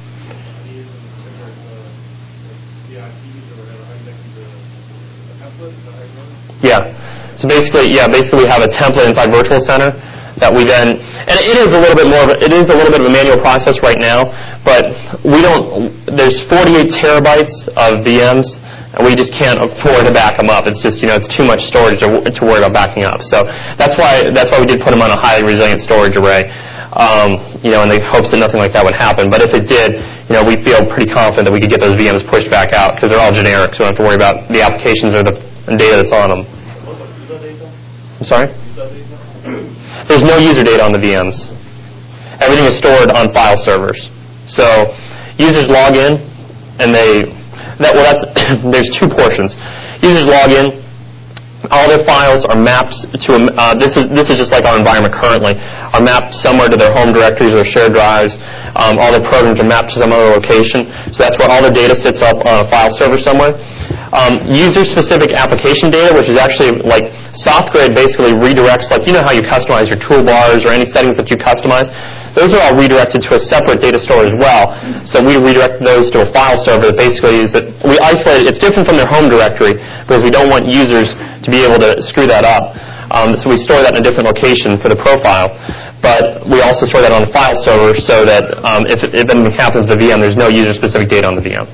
Yeah. So basically, yeah, basically we have a template inside Virtual Center that we then, and it is a little bit more of a, it is a little bit of a manual process right now, but we don't. There's forty-eight terabytes of V Ms. And we just can't afford to back them up. It's just, you know, it's too much storage to, to worry about backing up. So that's why that's why we did put them on a highly resilient storage array, um, you know, in the hopes that nothing like that would happen. But if it did, you know, we feel pretty confident that we could get those V Ms pushed back out because they're all generic, so we don't have to worry about the applications or the data that's on them. I'm sorry? There's no user data on the V Ms. Everything is stored on file servers. So users log in, and they... That, well, that's, there's two portions. Users log in, all their files are mapped to, a, uh, this is this is just like our environment currently, are mapped somewhere to their home directories or shared drives. Um, all their programs are mapped to some other location. So that's where all their data sits up on a file server somewhere. Um, user-specific application data, which is actually like SoftGrid basically redirects, like you know how you customize your toolbars or any settings that you customize. Those are all redirected to a separate data store as well. So we redirect those to a file server that basically is that we isolate it. It's different from their home directory because we don't want users to be able to screw that up. Um, so we store that in a different location for the profile. But we also store that on a file server so that um, if, if anything happens to the V M, there's no user-specific data on the V M.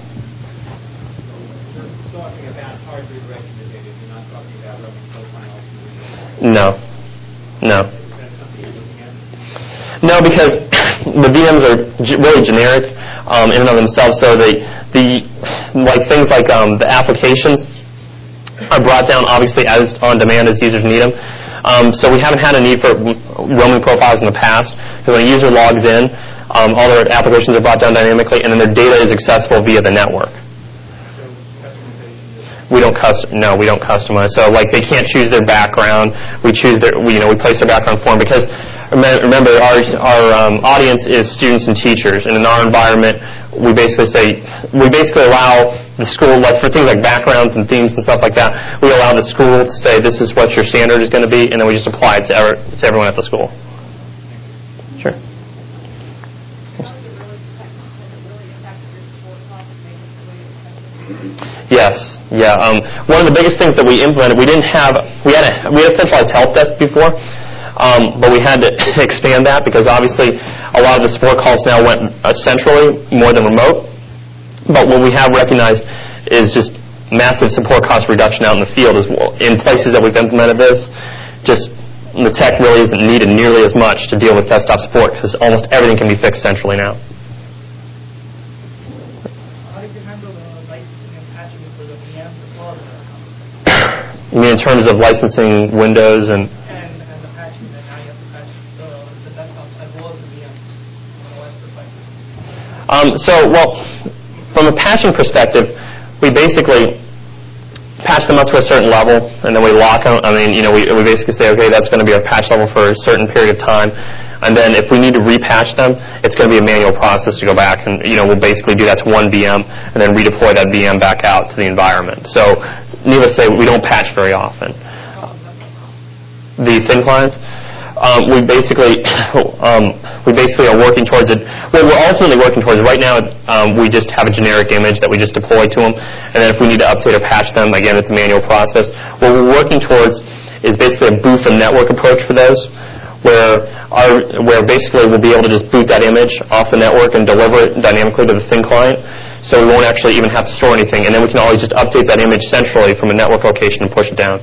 You're talking about hard redirection of data. You're not talking about running profiles. No. No. Is that something you're looking at? No, because the V Ms are g- really generic um, in and of themselves. So the the like things like um, the applications are brought down obviously as on demand as users need them. Um, so we haven't had a need for roaming profiles in the past. Because when a user logs in, um, all their applications are brought down dynamically, and then their data is accessible via the network. So customization. We don't custom. No, we don't customize. So like they can't choose their background. We choose their. We, you know, we place their background for them because. Remember, our, our um, audience is students and teachers, and in our environment, we basically say, we basically allow the school, like for things like backgrounds and themes and stuff like that, we allow the school to say this is what your standard is going to be, and then we just apply it to, ever, to everyone at the school. Sure. Yes. Yeah. Um, one of the biggest things that we implemented, we didn't have, we had a, we had a centralized help desk before. Um, but we had to expand that because obviously a lot of the support calls now went uh, centrally more than remote. But what we have recognized is just massive support cost reduction out in the field as well. In places that we've implemented this, just the tech really isn't needed nearly as much to deal with desktop support because almost everything can be fixed centrally now. How did you handle the licensing and patching for the V Ms as well as the You mean in terms of licensing Windows and... Um, so, well, from a patching perspective, we basically patch them up to a certain level, and then we lock them. I mean, you know, we, we basically say, okay, that's going to be our patch level for a certain period of time. And then if we need to repatch them, it's going to be a manual process to go back. And, you know, we'll basically do that to one V M and then redeploy that V M back out to the environment. So, needless to say, we don't patch very often. The thin clients? Um, we basically um, we basically are working towards it. What we're ultimately working towards right now, um, we just have a generic image that we just deploy to them, and then if we need to update or patch them, again, it's a manual process. What we're working towards is basically a boot from network approach for those, where our where basically we'll be able to just boot that image off the network and deliver it dynamically to the thin client, so we won't actually even have to store anything, and then we can always just update that image centrally from a network location and push it down.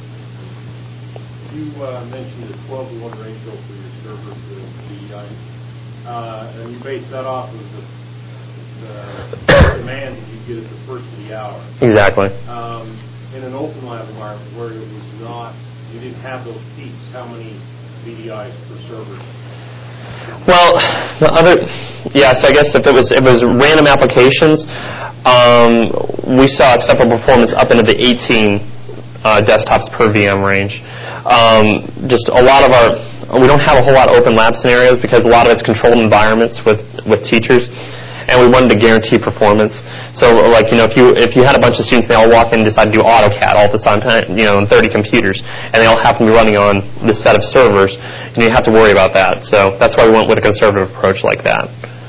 You uh, mentioned a twelve to one ratio for your server to V D I, uh, and you base that off of the, the demand that you get at the first of the hour. Exactly. Um, in an open lab environment where it was not, you didn't have those peaks, how many V D Is per server? Well, the other, yes, I guess if it was if it was random applications, um, we saw acceptable performance up into the eighteen uh, desktops per V M range. Um, just a lot of our, we don't have a whole lot of open lab scenarios because a lot of it's controlled environments with, with teachers, and we wanted to guarantee performance. So, like, you know, if you if you had a bunch of students, they all walk in and decide to do AutoCAD all at the same time, you know, on thirty computers, and they all happen to be running on this set of servers, and you have to worry about that. So that's why we went with a conservative approach like that.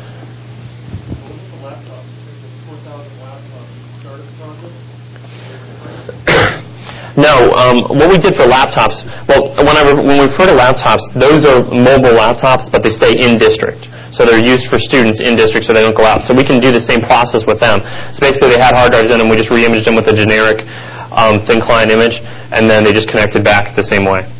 No, um, what we did for laptops, well, when, I re- when we refer to laptops, those are mobile laptops, but they stay in district. So they're used for students in district so they don't go out. So we can do the same process with them. So basically they had hard drives in them, we just re-imaged them with a generic um, thin client image, and then they just connected back the same way.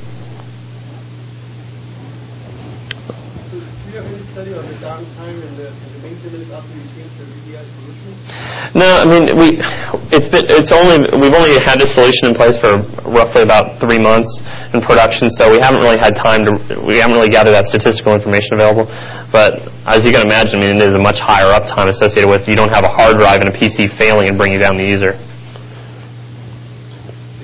Do you have any study on the downtime and the, and the maintenance after you change the V D I solution? No, I mean, we, it's been, it's only, we've only had this solution in place for roughly about three months in production, so we haven't really had time to, we haven't really gathered that statistical information available. But as you can imagine, I mean, it is a much higher uptime associated with, you don't have a hard drive and a P C failing and bringing down the user. Did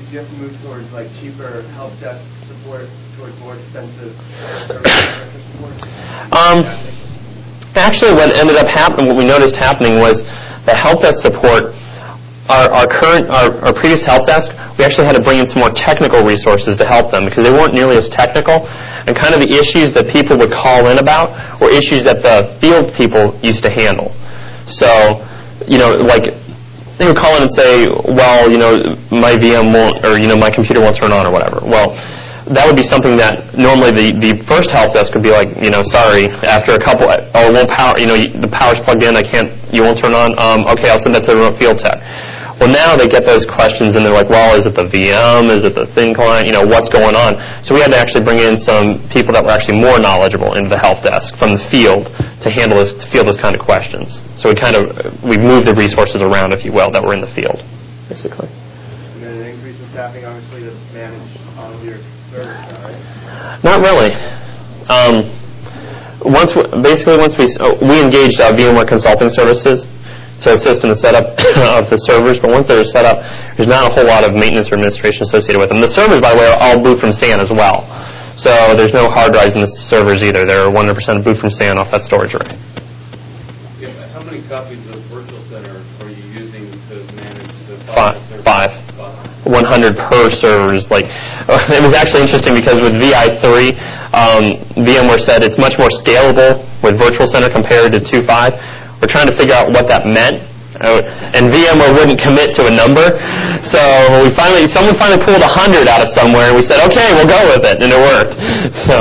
did you have to move towards like cheaper help desk support towards more expensive service support? Um, actually, what ended up happening, what we noticed happening was the help desk support. Our, our current, our, our previous help desk, we actually had to bring in some more technical resources to help them because they weren't nearly as technical, and kind of the issues that people would call in about were issues that the field people used to handle. So, you know, like. They would call in and say, well, you know, my V M won't, or, you know, my computer won't turn on or whatever. Well, that would be something that normally the, the first help desk would be like, you know, sorry, after a couple, oh, it won't power, you know, the power's plugged in, I can't, you won't turn on, um, okay, I'll send that to the remote field tech. Well, now they get those questions and they're like, well, is it the V M? Is it the thin client? You know, what's going on? So we had to actually bring in some people that were actually more knowledgeable into the help desk from the field to handle this, to field those kind of questions. So we kind of, we moved the resources around, if you will, that were in the field, basically. And then an increase in staffing, obviously, to manage all of your service now, right? Not really. Um, once, we, basically, once we, oh, we engaged uh, VMware Consulting Services to assist in the setup of the servers, but once they're set up, there's not a whole lot of maintenance or administration associated with them. The servers, by the way, are all boot from S A N as well. So there's no hard drives in the servers either. They're one hundred percent boot from S A N off that storage array. Yeah, how many copies of Virtual Center are you using to manage the Five. five? Five. one hundred per servers. Like, it was actually interesting because with V I three, um, VMware said it's much more scalable with Virtual Center compared to two point five. We're trying to figure out what that meant, uh, and VMware wouldn't commit to a number. So we finally, someone finally pulled one hundred out of somewhere, and we said, okay, we'll go with it, and it worked. So.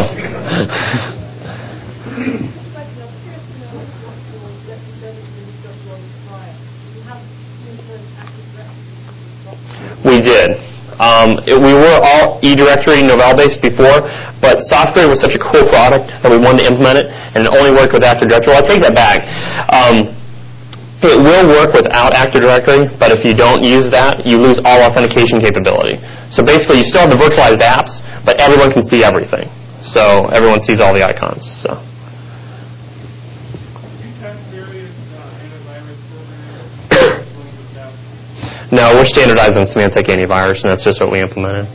We did. Um, it, we were all eDirectory Novell-based before, but SoftGrid was such a cool product that we wanted to implement it, and it only worked with Active Directory. Well, I take that back. Um, it will work without Active Directory, but if you don't use that, you lose all authentication capability. So basically, you still have the virtualized apps, but everyone can see everything. So everyone sees all the icons. So. No, we're standardized on Symantec Antivirus, and that's just what we implemented.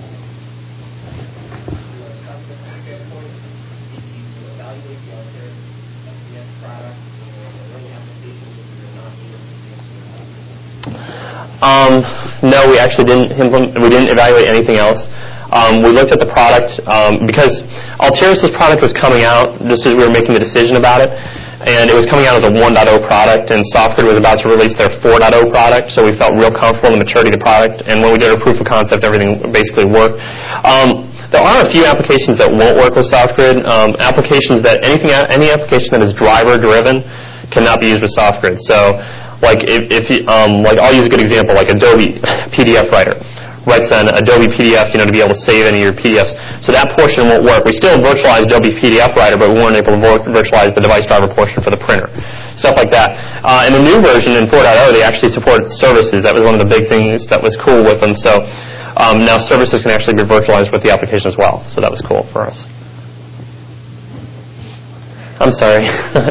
Um, no, we actually didn't implement. We didn't evaluate anything else. Um, we looked at the product um, because Altiris' product was coming out just as we were making the decision about it. And it was coming out as a one point oh product, and SoftGrid was about to release their four point oh product, so we felt real comfortable in the maturity of the product. And when we did our proof of concept, everything basically worked. Um, there are a few applications that won't work with SoftGrid. Um, applications that anything, any application that is driver-driven cannot be used with SoftGrid. So, like if, if you, um, like I'll use a good example, like Adobe P D F Writer. Writes an Adobe P D F, you know, to be able to save any of your P D Fs. So that portion won't work. We still virtualized Adobe P D F Writer, but we weren't able to virtualize the device driver portion for the printer. Stuff like that. Uh, in the new version, in four point oh, they actually support services. That was one of the big things that was cool with them. So um, now services can actually be virtualized with the application as well. So that was cool for us. I'm sorry.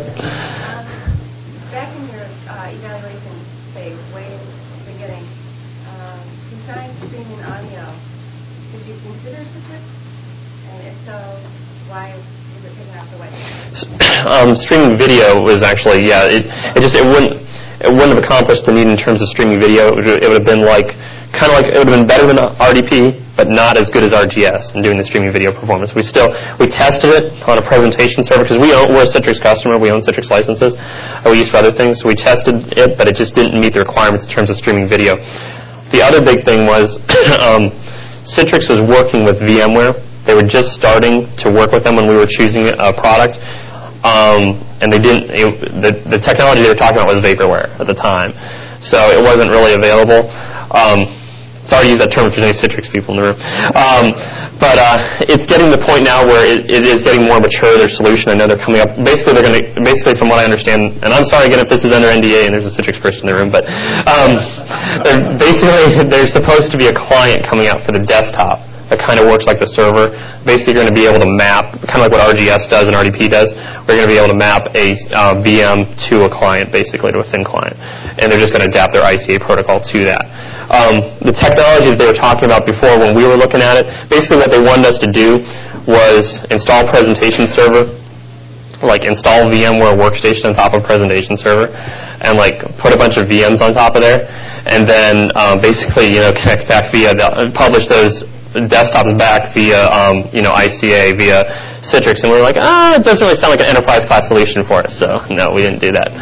Back in your uh, evaluation phase, way in the beginning, besides streaming audio, did you consider Citrix? And if so, why was it taken off the whitelist? Um, streaming video was actually, yeah, it, it just, it wouldn't, it wouldn't have accomplished the need in terms of streaming video. It would, it would have been like, kind of like, it would have been better than R D P, but not as good as R G S in doing the streaming video performance. We still, we tested it on a presentation server, because we own, we're a Citrix customer, we own Citrix licenses, uh, we use for other things, so we tested it, but it just didn't meet the requirements in terms of streaming video. The other big thing was um, Citrix was working with VMware. They were just starting to work with them when we were choosing a product, um, and they didn't. It, the, the technology they were talking about was vaporware at the time, so it wasn't really available. Um, sorry to use that term if there's any Citrix people in the room, um, but uh, it's getting to the point now where it, it is getting more mature. Their solution, I know they're coming up. Basically, they're going to. Basically, from what I understand, and I'm sorry again if this is under N D A and there's a Citrix person in the room, but um, they're basically they're supposed to be a client coming out for the desktop that kind of works like the server. Basically, you're going to be able to map, kind of like what R G S does and R D P does. We're going to be able to map a uh, V M to a client, basically, to a thin client. And they're just going to adapt their I C A protocol to that. Um, the technology that they were talking about before when we were looking at it, basically what they wanted us to do was install presentation server, like install VMware Workstation on top of presentation server, and like put a bunch of V Ms on top of there, and then um, basically you know connect back via the, publish those desktops back via um, you know I C A via Citrix, and we were like, ah, it doesn't really sound like an enterprise class solution for us. So no, we didn't do that.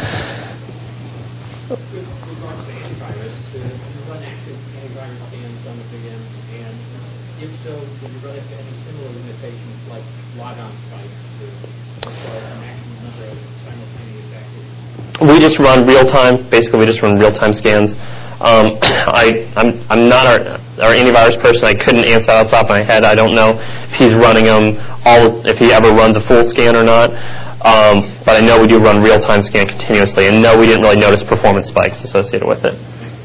With regards to antivirus, uh, you run active antivirus scans on the V M, and if so, do you run into any similar limitations like logon spikes uh, as far as the maximum number of simultaneous activities? We just run real time. Basically, we just run real time scans. Um, I, I'm, I'm not our, our antivirus person. I couldn't answer that off the top of my head. I don't know if he's running them all, if he ever runs a full scan or not. Um, but I know we do run real time scan continuously, and no, we didn't really notice performance spikes associated with it.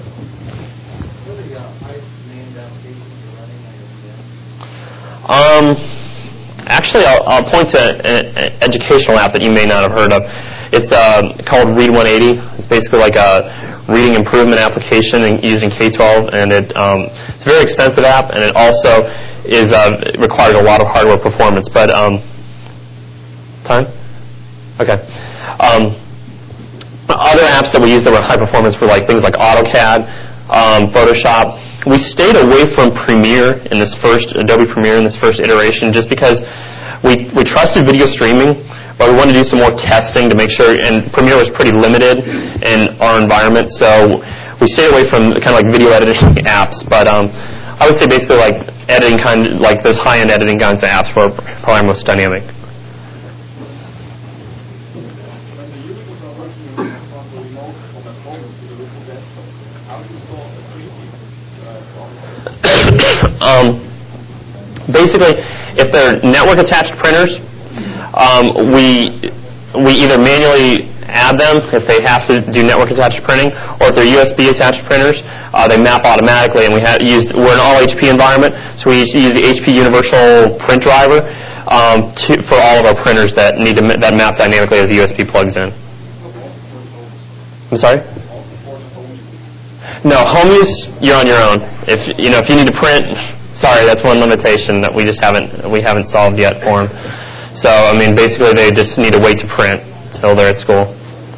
What are the uh, ICE-manned applications you're running on your V M? Um, actually, I'll, I'll point to an, an educational app that you may not have heard of. It's uh, called Read one eighty. It's basically like a reading improvement application and using K twelve, and it um, it's a very expensive app, and it also is uh, it requires a lot of hardware performance. But um, time, okay. Um, other apps that we use that were high performance were like things like AutoCAD, um, Photoshop. We stayed away from Premiere in this first Adobe Premiere in this first iteration, just because we we trusted video streaming. But we wanted to do some more testing to make sure, and Premiere was pretty limited in our environment, so we stayed away from kind of like video editing apps. But um, I would say basically like editing kind, of, like those high-end editing kinds of apps were probably most dynamic. When the users are working on the remote from at home to the local desktop, how do you solve the treaty problem? um, basically, if they're network-attached printers, Um, we we either manually add them if they have to do network attached printing, or if they're U S B attached printers, uh, they map automatically. And we have used we're an all H P environment, so we use the H P Universal Print Driver um, to, for all of our printers that need to that map dynamically as the U S B plugs in. I'm sorry. No, home use, you're on your own. If you know if you need to print, sorry, that's one limitation that we just haven't we haven't solved yet for them. So, I mean, basically they just need to wait to print until they're at school.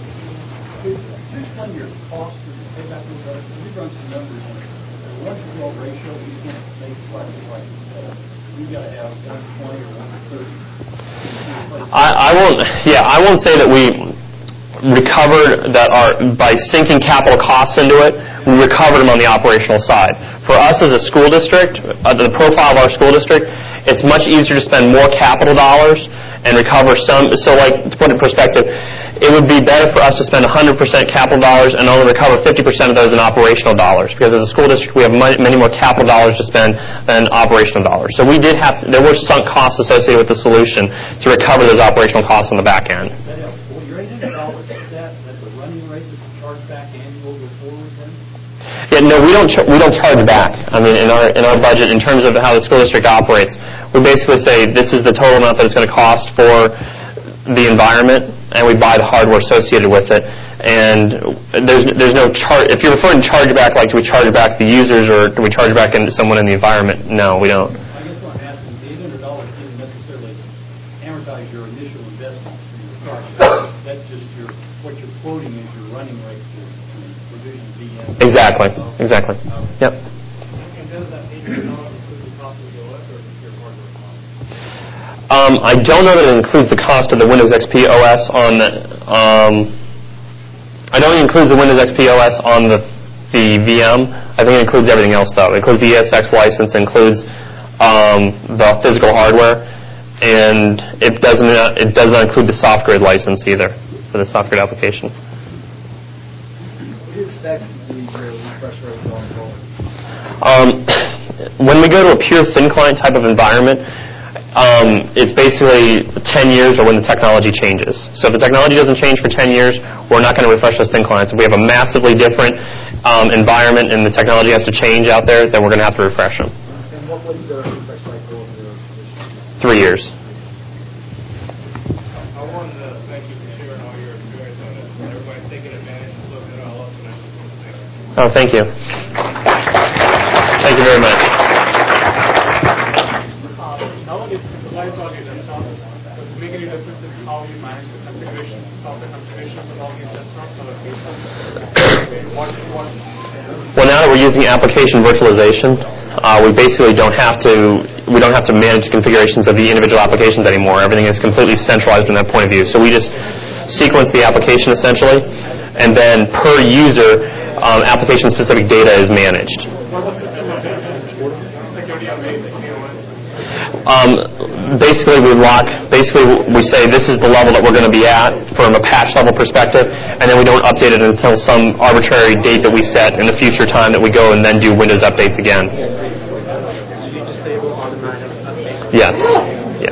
Based on your cost of the payback regard, we run some numbers on it. The one to twelve ratio, you can't make classes like uh, you got to have one to twenty or one to thirty. I, I won't, yeah, I won't say that we recovered that our, by sinking capital costs into it, we recovered them on the operational side. For us as a school district, uh, the profile of our school district, it's much easier to spend more capital dollars and recover some. So, like, to put it in perspective, it would be better for us to spend one hundred percent capital dollars and only recover fifty percent of those in operational dollars. Because as a school district, we have many more capital dollars to spend than operational dollars. So we did have, to, there were sunk costs associated with the solution to recover those operational costs on the back end. Well, your eight hundred dollars, is that at the running rate that you charge back annual go forward then? Yeah, no, we don't. Ch- we don't charge back. I mean, in our in our budget, in terms of how the school district operates, we basically say this is the total amount that it's going to cost for the environment, and we buy the hardware associated with it. And there's there's no charge. If you're referring to charge back, like do we charge back the users or do we charge back into someone in the environment? No, we don't. I guess what I'm asking, the eight hundred dollars didn't necessarily amortize your initial investment for your project. That's just your what you're quoting is your running rate to provision V M. Exactly. Exactly. Yep. And does that eight hundred dollars include the cost of the O S or just your hardware cost? Um, I don't know that it includes the cost of the Windows X P O S on. Um, I know it includes the Windows X P O S on the the V M. I think it includes everything else, though. It includes the E S X license, includes um, the physical hardware, and it doesn't. Uh, it does not include the SoftGrid license either for the SoftGrid application. What do you expect to be your refresh rate going forward? Um, when we go to a pure thin client type of environment, um, it's basically ten years or when the technology changes. So if the technology doesn't change for ten years, we're not going to refresh those thin clients. If we have a massively different um, environment and the technology has to change out there, then we're going to have to refresh them. And what was the refresh three years. I wanted to thank you for sharing all your experience on this. Everybody's taking advantage and looking it all up, and I just want to thank you. Oh, thank you. Thank you very much. Now, it's lights on your desktop. Does it make any difference in how you manage the configuration, software configuration of all these desktops? Or what, what? Well, now that we're using application virtualization, uh, we basically don't have to we don't have to manage the configurations of the individual applications anymore. Everything is completely centralized from that point of view. So we just sequence the application essentially, and then per user, um, application-specific data is managed. Um, basically, we lock. Basically, we say this is the level that we're going to be at from a patch level perspective, and then we don't update it until some arbitrary date that we set in the future time that we go and then do Windows updates again. Yes. Yeah.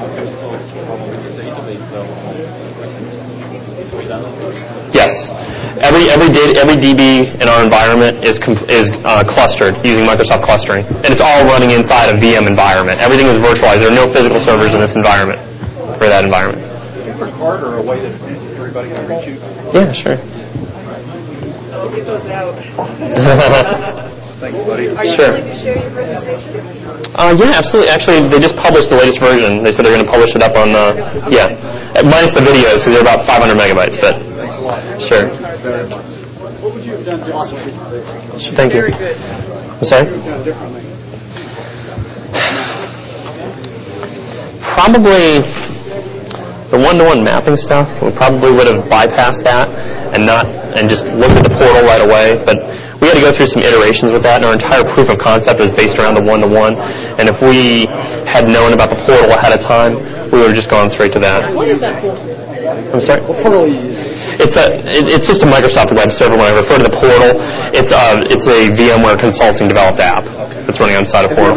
Yes. Every every data, every D B in our environment is is uh, clustered using Microsoft clustering, and it's all running inside a V M environment. Everything is virtualized. There are no physical servers in this environment for that environment. For card or a way that everybody can reach you? Yeah, sure. I'll get those out. Thanks, buddy. Are you Sure. willing to share your presentation? Uh, yeah, absolutely. Actually, they just published the latest version. They said they're going to publish it up on, uh, yeah, minus the videos because they're about five hundred megabytes. But sure. What would you have done differently? Thank you. Very good. I'm sorry. What would you have done differently? Probably the one-to-one mapping stuff. We probably would have bypassed that and not and just looked at the portal right away. But we had to go through some iterations with that, and our entire proof of concept is based around the one-to-one. And if we had known about the portal ahead of time, we would have just gone straight to that. What is that portal? I'm sorry? What portal are you using? It's a it, it's just a Microsoft web server. When I refer to the portal, it's a it's a VMware Consulting developed app that's running inside a portal.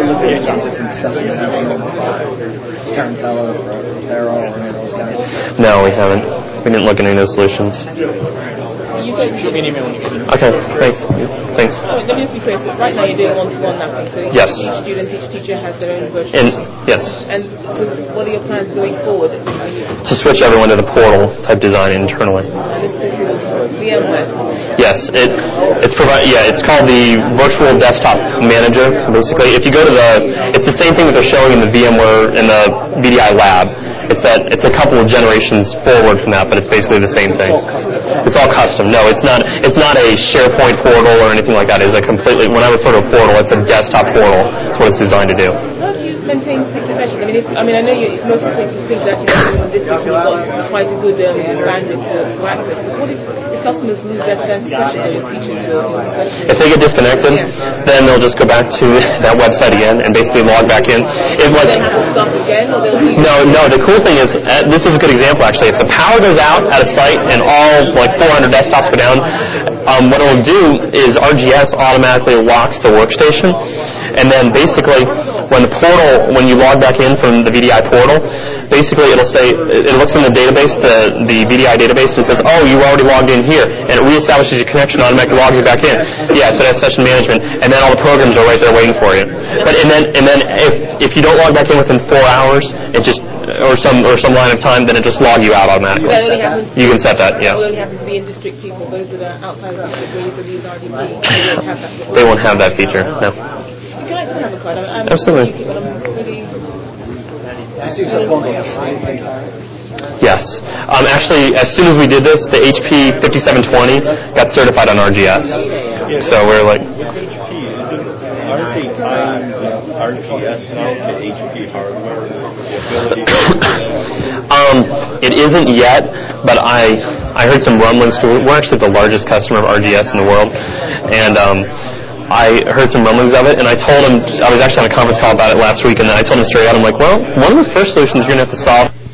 Tarantella or Arrow or any of those guys? No, we haven't. We didn't look at any of those solutions. You said Shoot me an email when you get it. Okay, thanks. Thanks. Oh, let me just be clear. So right now you're doing one-to-one mapping. So Yes. each student, each teacher has their own version. And yes, And so what are your plans going forward? to switch everyone to the portal type design internally. And this portal is VMware. Yes, it it's provide yeah it's called the Virtual Desktop Manager. Basically, if you go to the it's the same thing that they're showing in the VMware in the V D I lab. It's that it's a couple of generations forward from that, but it's basically the same thing. It's all custom. No, it's not. It's not a SharePoint portal or anything like that. It's a completely. When I refer to a portal, it's a desktop portal. It's what it's designed to do. How do you maintain sync sessions? I mean, if, I mean, I know you most people think that you know, in this week you've got quite a good um, bandwidth for, for access. But what if the customers lose their sense of session or your teachers or If they get disconnected, then they'll just go back to that website again and basically log back in. It was. they have to start again, or they'll leave? No, no. The cool thing is, uh, this is a good example actually. If the power goes out at a site and all like four hundred desktops go down, um, what it'll do is R G S automatically locks the workstation, and then basically when the portal, when you log back in from the V D I portal, basically it'll say, it looks in the database, the, the V D I database, and says, oh, you already logged in here, and it reestablishes your connection, automatically logs you back in. Yeah, so that's session management, and then all the programs are right there waiting for you. But and then and then if if you don't log back in within four hours, it just or some or some line of time, then it just log you out automatically. That only happens. You can set that, yeah. It only happens to be in district people. Those that are outside of district where you can use R D P, they won't have that. They won't have that feature. No. Can I still have a card? I'm, I'm Absolutely. But I'm really. Yes. Um, actually, as soon as we did this, the H P fifty-seven twenty got certified on R G S. So we're like. Aren't they tying R G S now to H P hardware? The ability um, it isn't yet, but I I heard some rumblings. We're actually the largest customer of R G S in the world, and um, I heard some rumblings of it, and I told him I was actually on a conference call about it last week, and I told him straight out, I'm like, well, one of the first solutions you're going to have to solve